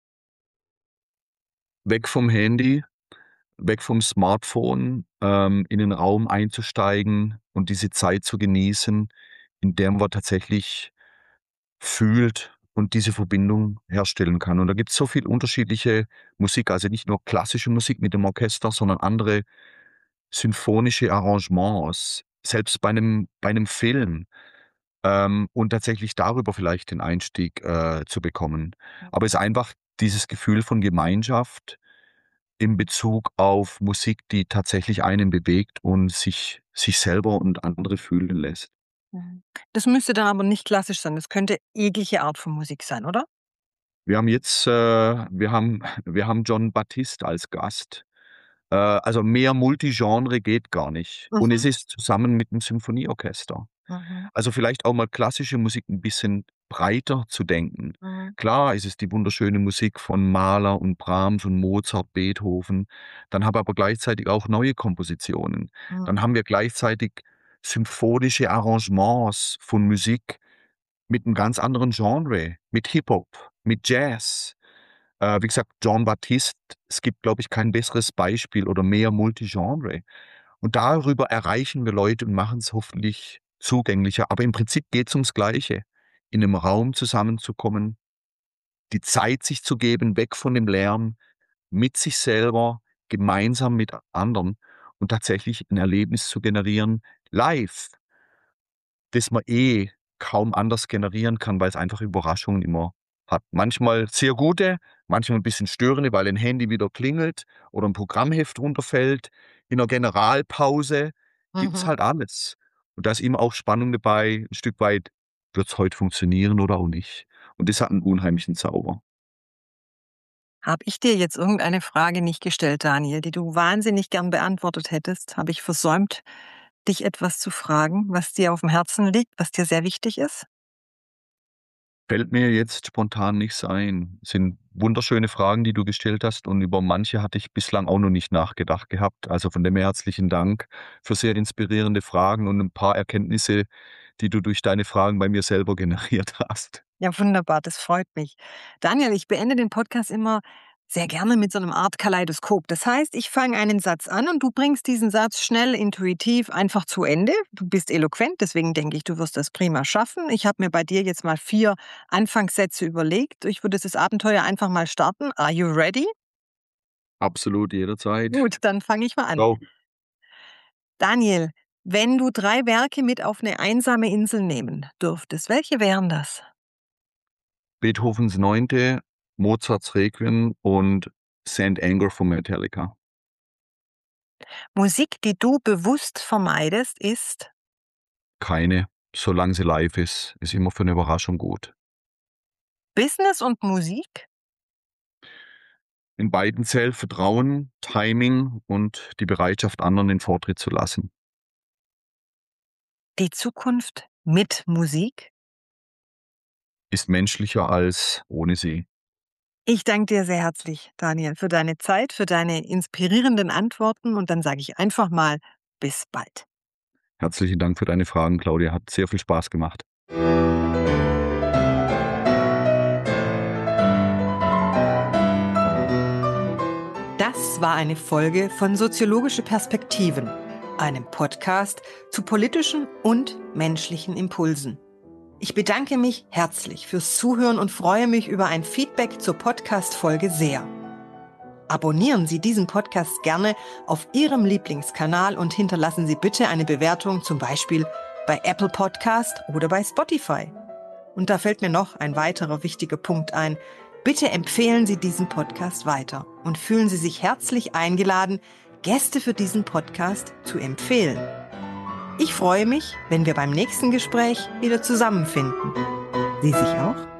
Weg vom Handy, weg vom Smartphone, ähm, in den Raum einzusteigen und diese Zeit zu genießen, in der man tatsächlich fühlt und diese Verbindung herstellen kann. Und da gibt's so viel unterschiedliche Musik, also nicht nur klassische Musik mit dem Orchester, sondern andere symphonische Arrangements, selbst bei 'nem bei 'nem Film, ähm, und tatsächlich darüber vielleicht den Einstieg, äh, zu bekommen. Aber es ist einfach dieses Gefühl von Gemeinschaft in Bezug auf Musik, die tatsächlich einen bewegt und sich sich selber und andere fühlen lässt. Mhm. Das müsste dann aber nicht klassisch sein. Das könnte jegliche Art von Musik sein, oder? Wir haben jetzt, äh wir haben wir haben Jon Batiste als Gast. Äh, also mehr Multigenre geht gar nicht. Und es Mhm. ist zusammen mit 'nem Symphonieorchester. Mhm. Also vielleicht auch mal klassische Musik 'n bisschen breiter zu denken. Mhm. Klar ist es die wunderschöne Musik von Mahler und Brahms und Mozart, Beethoven. Dann haben wir aber gleichzeitig auch neue Kompositionen. Mhm. Dann haben wir gleichzeitig symphonische Arrangements von Musik mit 'nem ganz anderen Genre, mit Hip-Hop, mit Jazz. Äh, wie gesagt, Jon Batiste, es gibt, glaube ich, kein besseres Beispiel oder mehr Multigenre. Und darüber erreichen wir Leute und machen's hoffentlich zugänglicher. Aber im Prinzip geht's ums Gleiche, in 'nem Raum zusammenzukommen, die Zeit sich zu geben, weg von dem Lärm, mit sich selber, gemeinsam mit anderen und tatsächlich 'n Erlebnis zu generieren, live das man eh kaum anders generieren kann, weil's einfach Überraschungen immer hat. Manchmal sehr gute, manchmal 'n bisschen störende, weil 'n Handy wieder klingelt oder 'n Programmheft runterfällt. In 'ner Generalpause gibt's Mhm. halt alles. Und da ist immer auch Spannung dabei, 'n Stück weit: Wird's heute funktionieren oder auch nicht? Und das hat 'n unheimlichen Zauber. Habe ich dir jetzt irgendeine Frage nicht gestellt, Daniel, die du wahnsinnig gern beantwortet hättest? Habe ich versäumt, dich etwas zu fragen, was dir aufm Herzen liegt, was dir sehr wichtig ist? Fällt mir jetzt spontan nichts ein. Sind wunderschöne Fragen, die du gestellt hast, und über manche hatte ich bislang auch noch nicht nachgedacht gehabt. Also von dem her herzlichen Dank für sehr inspirierende Fragen und ein paar Erkenntnisse, die du durch deine Fragen bei mir selber generiert hast. Ja, wunderbar, das freut mich. Daniel, ich beende den Podcast immer sehr gerne mit so einem Art Kaleidoskop. Das heißt, ich fange einen Satz an und du bringst diesen Satz schnell, intuitiv, einfach zu Ende. Du bist eloquent, deswegen denke ich, du wirst das prima schaffen. Ich habe mir bei dir jetzt mal vier Anfangssätze überlegt. Ich würde das Abenteuer einfach mal starten. Are you ready? Absolut, jederzeit. Gut, dann fange ich mal an. Go. Daniel, wenn du drei Werke mit auf eine einsame Insel nehmen dürftest, welche wären das? Beethovens Neunte, Mozarts Requiem und Saint Anger von Metallica. Musik, die du bewusst vermeidest, ist Keine, solange sie live ist, ist immer für eine Überraschung gut. Business und Musik, In beiden zählt Vertrauen, Timing und die Bereitschaft, anderen den Vortritt zu lassen. die Zukunft mit Musik. Ist menschlicher als ohne sie. Ich danke dir sehr herzlich, Daniel, für deine Zeit, für deine inspirierenden Antworten und dann sage ich einfach mal bis bald. Herzlichen Dank für deine Fragen, Claudia. Hat sehr viel Spaß gemacht. Das war eine Folge von Soziologische Perspektiven, einem Podcast zu politischen und menschlichen Impulsen. Ich bedanke mich herzlich fürs Zuhören und freue mich über ein Feedback zur Podcast-Folge sehr. Abonnieren Sie diesen Podcast gerne auf Ihrem Lieblingskanal und hinterlassen Sie bitte eine Bewertung, zum Beispiel bei Apple Podcast oder bei Spotify. Und da fällt mir noch ein weiterer wichtiger Punkt ein. Bitte empfehlen Sie diesen Podcast weiter und fühlen Sie sich herzlich eingeladen, Gäste für diesen Podcast zu empfehlen. Ich freue mich, wenn wir beim nächsten Gespräch wieder zusammenfinden. Sie sich auch?